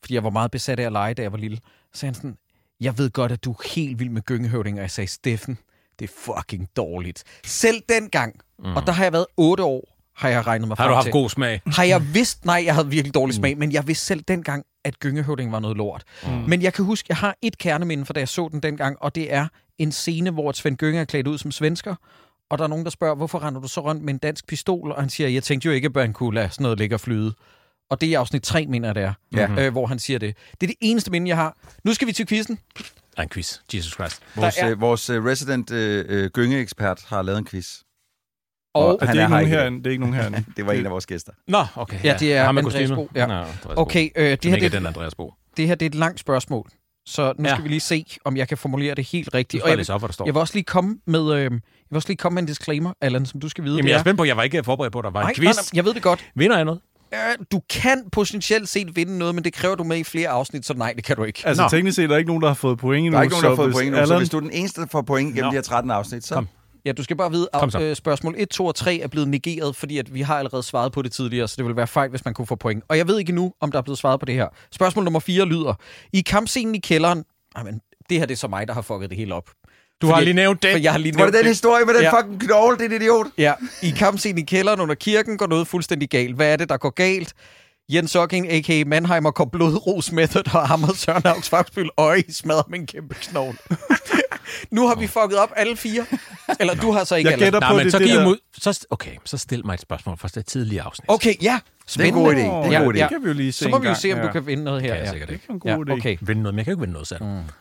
Speaker 1: fordi jeg var meget besat af at lege, da jeg var lille. Så sagde han sådan, jeg ved godt, at du er helt vild med gyngehøvding, og jeg sagde, Steffen, det er fucking dårligt. Selv dengang, mm. og der har jeg været otte år, har jeg regnet mig frem til.
Speaker 2: Har du haft til. god smag?
Speaker 1: Har jeg vidst, nej, jeg havde virkelig dårlig smag, mm. men jeg vidste selv dengang, at gyngehøvding var noget lort. Mm. Men jeg kan huske, jeg har et kerneminde fra da jeg så den dengang, og det er en scene, hvor Svend Gynge er klædt ud som svensker, og der er nogen, der spørger, hvorfor render du så rundt med en dansk pistol? Og han siger, jeg tænkte jo ikke, at han kunne lade sådan noget ligge og flyde. Og det er afsnit tre, mener det er, ja. øh, hvor han siger det. Det er det eneste minde, jeg har. Nu skal vi til quizzen.
Speaker 2: Der er en quiz. Jesus Christ.
Speaker 3: Vores, er... øh, vores resident øh, gyngeekspert har lavet en quiz.
Speaker 1: Og,
Speaker 4: og er det, er ikke nogen herinde? det er ikke nogen herinde.
Speaker 3: Det var en af vores gæster.
Speaker 2: Nå, okay.
Speaker 1: Ja, det er Andreas Bo. Ja.
Speaker 2: Nå, Andreas
Speaker 1: okay, øh, det, her, det,
Speaker 2: den Andreas Bo.
Speaker 1: det her det er et langt spørgsmål. Så nu
Speaker 2: ja.
Speaker 1: skal vi lige se, om jeg kan formulere det helt rigtigt.
Speaker 2: Og jeg, op, jeg
Speaker 1: vil også lige komme med, øh, jeg vil også lige komme med en disclaimer, Allan, som du skal vide.
Speaker 2: Jamen, jeg er spændt på, jeg var ikke forberedt på, at der var
Speaker 1: nej,
Speaker 2: en quiz.
Speaker 1: Nej, nej, jeg ved det godt.
Speaker 2: Vinder jeg noget?
Speaker 1: Du kan potentielt set vinde noget, men det kræver du med i flere afsnit, så nej, det kan du ikke.
Speaker 4: Altså Nå. teknisk set er der ikke nogen, der har fået point endnu.
Speaker 3: Der er ikke nogen, der har fået point endnu,
Speaker 4: Allan...
Speaker 3: så hvis du er den eneste, der får point gennem Nå. de her tretten afsnit, så... Kom.
Speaker 1: Ja, du skal bare vide, at øh, spørgsmål et, to og tre er blevet negeret, fordi at vi har allerede svaret på det tidligere, så det vil være fejl, hvis man kunne få point. Og jeg ved ikke nu, om der er blevet svaret på det her. Spørgsmål nummer fire lyder, i kampscenen i kælderen... Jamen, det her det er så mig, der har fucket det hele op.
Speaker 2: Du har lige nævnt det.
Speaker 1: Jeg har lige nævnt
Speaker 3: var det den
Speaker 1: det.
Speaker 3: historie med den
Speaker 1: ja.
Speaker 3: fucking knogle, det er en idiot?
Speaker 1: Ja, i kampscenen i kælderen under kirken går noget fuldstændig galt. Hvad er det, der går galt? Jens Ocking, a k a. Mannheimer, kom blodros method og hammer Søren Haugs Fagsbøl øje i smadret med en kæmpe knogle. Nu har vi fucket op alle fire. Eller du har så ikke alle.
Speaker 2: Nej, men det, så giv imod. Så, okay, så stil mig et spørgsmål fra det tidlige afsnit.
Speaker 1: Okay, ja.
Speaker 3: Spændende. Det er en god idé. Det er en god idé.
Speaker 4: Ja, kan vi jo lige se.
Speaker 1: Så må vi jo se, om
Speaker 4: ja.
Speaker 1: du kan vinde noget her.
Speaker 2: Kan jeg
Speaker 1: ja.
Speaker 2: sikkert ikke.
Speaker 4: Det er en god
Speaker 1: ja,
Speaker 4: idé.
Speaker 1: okay.
Speaker 2: Vinde noget, men jeg kan jo ikke vinde noget selv. Mm.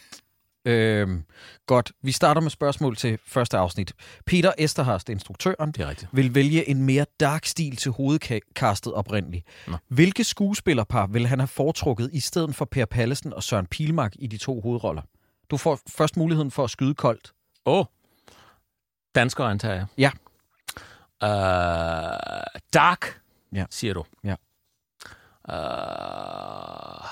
Speaker 1: Øhm, godt. Vi starter med spørgsmål til første afsnit. Peter Eszterhast, instruktøren,
Speaker 2: det er rigtigt.
Speaker 1: vil vælge en mere dark stil til hovedkastet oprindeligt. Nå. Hvilke skuespillerpar vil han have foretrukket i stedet for Per Pallesen og Søren Pilmark i de to hovedroller? Du får først muligheden for at skyde koldt.
Speaker 2: Åh. Oh. Danskere, antager jeg.
Speaker 1: Ja.
Speaker 2: Uh, dark,
Speaker 1: ja.
Speaker 2: siger du.
Speaker 1: Ja.
Speaker 2: Uh...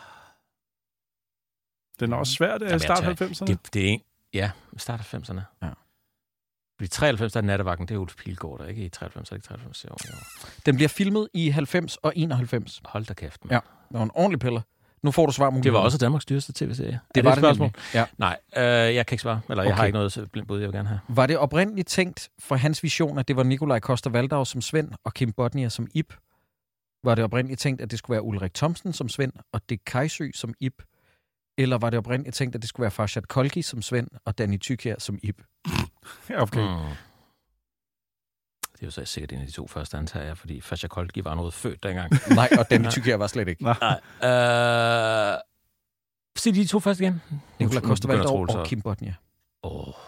Speaker 4: Den er også svært at starte halvfemserne.
Speaker 2: Det, det er en, ja, start halvfemserne.
Speaker 1: Ja.
Speaker 2: I treoghalvfems, der er Nattevagten, det er Ulf Pilgaard, der ikke i treoghalvfems, er ikke treoghalvfems. Jo, jo.
Speaker 1: Den bliver filmet i halvfems og enoghalvfems.
Speaker 2: Hold da kæft, man.
Speaker 1: Ja, det var en ordentlig piller. Nu får du svar mulighed.
Speaker 2: Det var også Danmarks dyreste tv-serie.
Speaker 1: Det,
Speaker 2: det
Speaker 1: var
Speaker 2: det
Speaker 1: det
Speaker 2: spørgsmål.
Speaker 1: Ja.
Speaker 2: Nej, øh, jeg kan ikke svare. Eller okay. Jeg har ikke noget blindt bud, jeg vil gerne have.
Speaker 1: Var det oprindeligt tænkt for hans vision, at det var Nikolaj Coster-Waldau som Svend og Kim Bodnia som Ib? Var det oprindeligt tænkt, at det skulle være Ulrik Thomsen som Svend og Dick Kajsø som Ib? Eller var det oprindeligt tænkt, at det skulle være Farshad Kolki som Svend og Danny Thykier som Ib?
Speaker 4: Okay. Mm.
Speaker 2: Det er jo så sikkert en af de to første antager jeg, fordi Farshad Kolki var noget født dengang.
Speaker 1: Nej, og Danny Thykier var slet ikke.
Speaker 2: Nej. Øh... Se de to første igen.
Speaker 1: Nikolaj Coster-Waldau og Kim Bodnia.
Speaker 2: Åh. Oh.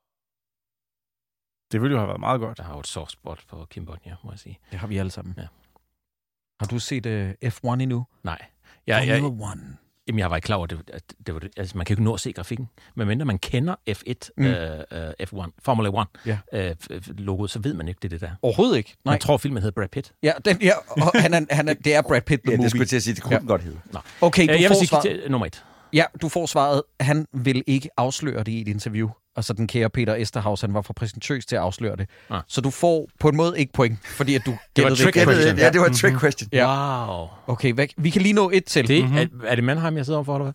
Speaker 4: Det ville jo have været meget godt.
Speaker 2: Der har jo et soft spot på Kim Bodnia, må jeg sige.
Speaker 1: Det har vi alle sammen.
Speaker 2: Ja.
Speaker 1: Har du set uh, F et endnu?
Speaker 2: Nej. Jeg, jeg,
Speaker 1: Formula et.
Speaker 2: Jamen, jeg var ikke klar over, det, at det var det. Altså, man kan jo ikke nå at se grafikken. Men mindre man kender F et, mm. øh, F et, Formula et, ja. øh, logoet, så ved man ikke, det er det der.
Speaker 1: Overhovedet ikke. Nej.
Speaker 2: Man tror, filmen hedder Brad Pitt.
Speaker 1: Ja, den, ja og han er, han er, det er Brad Pitt, the
Speaker 3: ja,
Speaker 1: movie.
Speaker 3: det skulle jeg til at sige, det kunne ja. den godt hedde.
Speaker 2: Nå.
Speaker 1: Okay, du
Speaker 2: jeg
Speaker 1: får
Speaker 2: vil sige
Speaker 1: svaret.
Speaker 2: nummer et.
Speaker 1: Ja, du får svaret. Han vil ikke afsløre det i et interview. Altså, den kære Peter Eszterhas, han var for præsentøs til at afsløre det. Ah. Så du får på en måde ikke point, fordi at du
Speaker 2: gættede det.
Speaker 3: Det var trick question. Ja, det var et trick question.
Speaker 2: Mm-hmm. Ja. Wow.
Speaker 1: Okay, hvad, vi kan lige nå et til.
Speaker 2: Det, mm-hmm. er, er det Mannheim, jeg sidder overfor, eller hvad?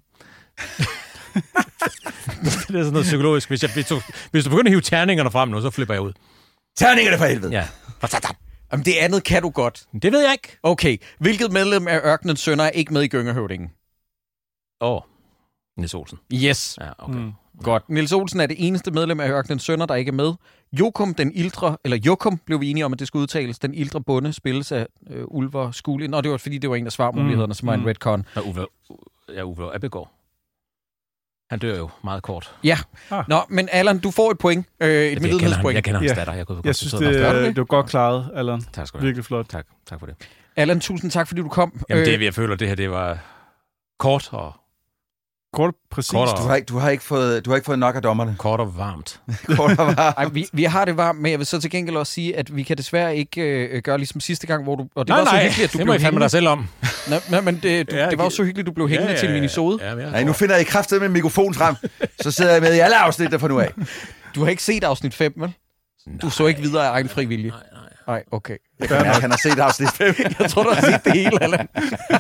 Speaker 2: Det er sådan noget psykologisk. Hvis, jeg, hvis, du, hvis du begynder at hive terningerne frem nu, så flipper jeg ud.
Speaker 3: Terningerne for helvede!
Speaker 2: Ja.
Speaker 1: Jamen, det andet kan du godt.
Speaker 2: Det ved jeg ikke.
Speaker 1: Okay, hvilket medlem af Ørkenens Sønner er ikke med i Gyngehøvdingen?
Speaker 2: Åh, oh. Niels Olsen.
Speaker 1: Yes.
Speaker 2: Ja, okay. Mm.
Speaker 1: Godt. Niels Olsen er det eneste medlem af Ørkenens Sønner, der ikke er med. Jokum, den ildre, eller Jokum, blev vi enige om, at det skulle udtales. Den ildre bonde spilles af øh, Ulver Skulin. Og det var, fordi det var en af svarmulighederne, mm. som var en retcon.
Speaker 2: Og Uwe, ja, Uwe Abbegaard. Han dør jo meget kort.
Speaker 1: Ja. Ah. Nå, men Allan, du får et point. Øh, et
Speaker 2: jeg, kender han, jeg kender hans
Speaker 4: ja.
Speaker 2: datter. Jeg, kunne
Speaker 4: jeg synes, det, det, det var godt klaret, Allan.
Speaker 2: Tak skal du have.
Speaker 4: Virkelig flot.
Speaker 2: Tak, tak for det.
Speaker 1: Allan, tusind tak, fordi du kom.
Speaker 2: Jamen, det, jeg føler, det her, det var kort og...
Speaker 4: Kort præcis.
Speaker 3: Kort og... Du, har ikke, du, har ikke fået, du har ikke fået nok af dommerne.
Speaker 2: Kort og varmt.
Speaker 3: Kort og varmt.
Speaker 1: Ej, vi, vi har det varmt, men jeg vil så til gengæld også sige, at vi kan desværre ikke øh, gøre ligesom sidste gang, hvor du... Og det
Speaker 2: nej,
Speaker 1: var
Speaker 2: nej,
Speaker 1: så hyggeligt, at du
Speaker 2: det må
Speaker 1: blev
Speaker 2: jeg fandme dig selv om.
Speaker 1: Nej, nej men det, du,
Speaker 2: ja,
Speaker 1: det var jo så hyggeligt, at du blev hængende ja, ja, ja, til en minisode. Ja,
Speaker 3: ja, nej, nu finder jeg kraftedet med en mikrofon frem. Så sidder jeg med i alle afsnit fra nu af.
Speaker 1: Du har ikke set afsnit fem, vel? Du så ikke videre af egen fri vilje?
Speaker 2: Nej, nej.
Speaker 1: Nej, okay.
Speaker 3: Jeg kan mærke, han har set afsnit fem.
Speaker 1: Jeg tror, du har set det hele, Allan.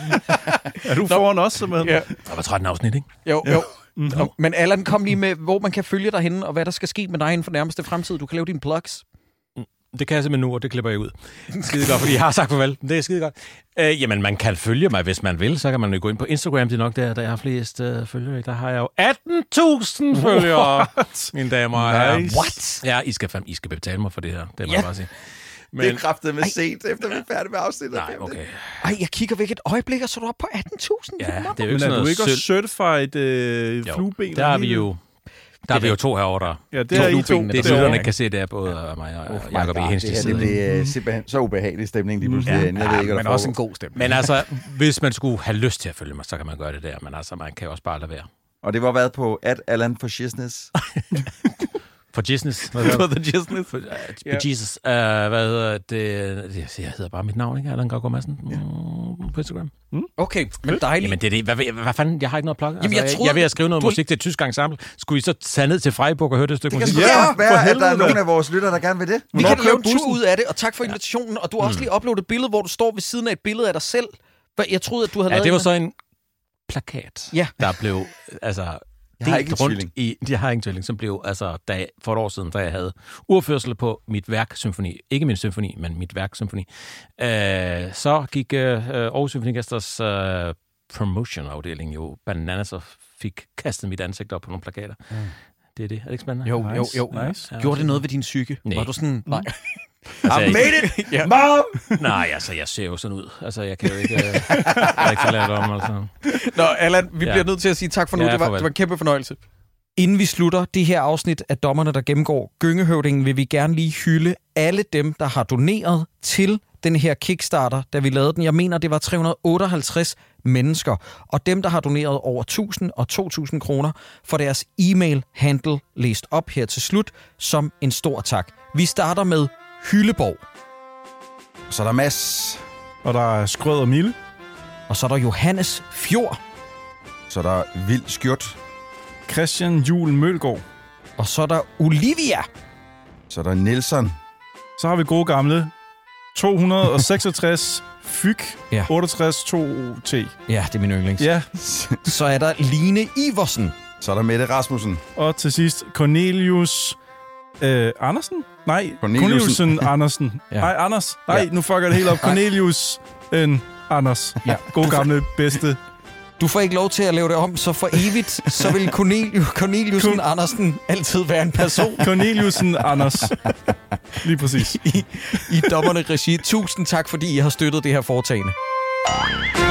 Speaker 4: Er du foran os, simpelthen?
Speaker 1: Ja.
Speaker 2: Der var tretten afsnit, ikke?
Speaker 1: Jo, jo. Mm-hmm. Men Allan, kom lige med, hvor man kan følge dig henne, og hvad der skal ske med dig inden for nærmeste fremtid. Du kan lave dine plugs.
Speaker 2: Det kan jeg simpelthen nu, og det klipper jeg ud. Skide godt, fordi jeg har sagt farvel. Det er skide godt. Øh, jamen, man kan følge mig, hvis man vil. Så kan man jo gå ind på Instagram. Det er nok der, der jeg har flest øh, følgere. Der har jeg jo atten tusind følgere, mine damer og herrer.
Speaker 4: Nice.
Speaker 1: What?
Speaker 2: Ja, I skal, I skal betale mig for det her. Det må
Speaker 1: Ja.
Speaker 2: jeg bare sige. Men,
Speaker 3: Det er kraftedeme sent, efter vi er færdige med afsnittet.
Speaker 2: nej, okay.
Speaker 1: Ej, jeg kigger væk et øjeblik, og så er du oppe på atten tusind.
Speaker 2: Ja, det er jo
Speaker 4: Men
Speaker 2: ikke
Speaker 4: er
Speaker 2: sådan
Speaker 4: du
Speaker 2: noget
Speaker 4: ikke også
Speaker 2: sødt.
Speaker 4: certified øh,
Speaker 2: Jo,
Speaker 4: flueben?
Speaker 2: der er vi jo... Der er vi jo to herovre, der...
Speaker 4: Ja, det er I to.
Speaker 1: fluebenene,
Speaker 2: Det er
Speaker 1: der
Speaker 2: lytterne
Speaker 1: derovre.
Speaker 2: kan se, det er både mig og
Speaker 3: Oh
Speaker 2: Jacob i hendes
Speaker 3: det her, det
Speaker 2: side.
Speaker 3: blev uh, simpelthen så ubehagelig stemning lige pludselig.
Speaker 1: Ja,
Speaker 3: herinde. Jeg ved ikke, hvad
Speaker 1: men
Speaker 3: der
Speaker 1: også en
Speaker 3: foregår.
Speaker 1: god stemme.
Speaker 2: Men altså, hvis man skulle have lyst til at følge mig, så kan man gøre det der. Men altså, man kan jo også bare lade være.
Speaker 3: Og det var været på at Allan for Shizness.
Speaker 2: For Jesus.
Speaker 1: For the business.
Speaker 2: For, uh, for Jesus. Uh, hvad hedder det? Jeg hedder bare mit navn, ikke? Allan Gaugaard Madsen mm, på Instagram.
Speaker 1: Okay, men dejligt.
Speaker 2: Jamen, det er det. Hvad, hvad, hvad fanden? Jeg har ikke noget plug. Altså,
Speaker 1: jeg
Speaker 2: jeg,
Speaker 1: troede,
Speaker 2: jeg er ved at skrive noget
Speaker 1: du-
Speaker 2: musik til et tysk ensemble. Skulle I så tage ned til Freiburg og høre det stykke
Speaker 3: Det kan
Speaker 2: musik?
Speaker 3: sgu
Speaker 4: Ja,
Speaker 3: ja,
Speaker 4: for
Speaker 3: være, at der
Speaker 4: helvede.
Speaker 3: er nogen af vores lyttere, der gerne vil det.
Speaker 1: Vi
Speaker 4: Hvornår
Speaker 1: kan lave en
Speaker 4: kører
Speaker 1: tur ud af det, og tak for invitationen. Og du har også lige uploadet et billede, hvor du står ved siden af et billede af dig selv. Hvad- Jeg troede, at du havde
Speaker 2: Ja,
Speaker 1: lavet
Speaker 2: det var
Speaker 1: en-
Speaker 2: så en plakat,
Speaker 1: Ja.
Speaker 2: der blev altså
Speaker 3: Jeg har ikke
Speaker 2: delt
Speaker 3: en
Speaker 2: rundt
Speaker 3: tvilling.
Speaker 2: i... Jeg har ikke en tvilling, som blev altså da, for et år siden, da jeg havde urførsel på mit værk-symfoni. Ikke min symfoni, men mit værk-symfoni. Øh, så gik øh, Aarhus Symfonikasters øh, promotion-afdeling jo bananas og fik kastet mit ansigt op på nogle plakater. Mm. Det er det. Er det ikke spændende?
Speaker 1: Jo, jo, jo.
Speaker 4: Nice.
Speaker 2: Ja,
Speaker 1: Gjorde det noget ved din psyke?
Speaker 2: Nej.
Speaker 1: Var du sådan... Nej.
Speaker 2: Altså,
Speaker 3: I
Speaker 2: jeg,
Speaker 3: made it!
Speaker 1: Ja.
Speaker 3: Mom!
Speaker 2: nej, altså, jeg ser jo sådan ud. Altså, jeg kan jo ikke... Øh, jeg er ikke så lært om, altså.
Speaker 1: Nå, Allan, vi
Speaker 2: Ja.
Speaker 1: bliver nødt til at sige tak for nu.
Speaker 2: Ja,
Speaker 1: det, var,
Speaker 2: farvel.
Speaker 1: det var en kæmpe fornøjelse. Inden vi slutter det her afsnit af Dommerne, der gennemgår Gyngehøvdingen, vil vi gerne lige hylde alle dem, der har doneret til den her Kickstarter, da vi lavede den. Jeg mener, det var tre hundrede otteoghalvtreds mennesker. Og dem, der har doneret over tusind og to tusind kroner, for deres e-mail-handle læst op her til slut som en stor tak. Vi starter med Hylleborg,
Speaker 3: Så er der Mads.
Speaker 4: Og der er Skrød og Mille.
Speaker 1: og så er der Johannes Fjord,
Speaker 3: Så er der Vild Skjort.
Speaker 4: Christian Juhl Mølgaard.
Speaker 1: og så er der Olivia.
Speaker 3: Så er der Nielsen.
Speaker 4: Så har vi gode gamle to hundrede og seksogtres Fyk
Speaker 1: Ja.
Speaker 4: otteogtres to T.
Speaker 1: Ja, det er min yndlings.
Speaker 4: Ja,
Speaker 1: Så er der Line Iversen.
Speaker 3: Så er der Mette Rasmussen.
Speaker 4: og til sidst Cornelius øh, Andersen? Nej,
Speaker 3: Corneliusen.
Speaker 4: Corneliusen Andersen.
Speaker 1: Ja.
Speaker 4: Nej, Anders. Nej,
Speaker 1: Ja.
Speaker 4: nu fucker jeg det helt op. Cornelius en Anders.
Speaker 1: Ja.
Speaker 4: God gamle, bedste.
Speaker 1: Du får ikke lov til at lave det om, så for evigt, så vil Cornelius, Corneliusen
Speaker 4: Kun-
Speaker 1: Andersen altid være en person
Speaker 4: Corneliusen Anders. Lige præcis.
Speaker 1: i, i Dommerne Regi. Tusind tak, fordi I har støttet det her foretagende.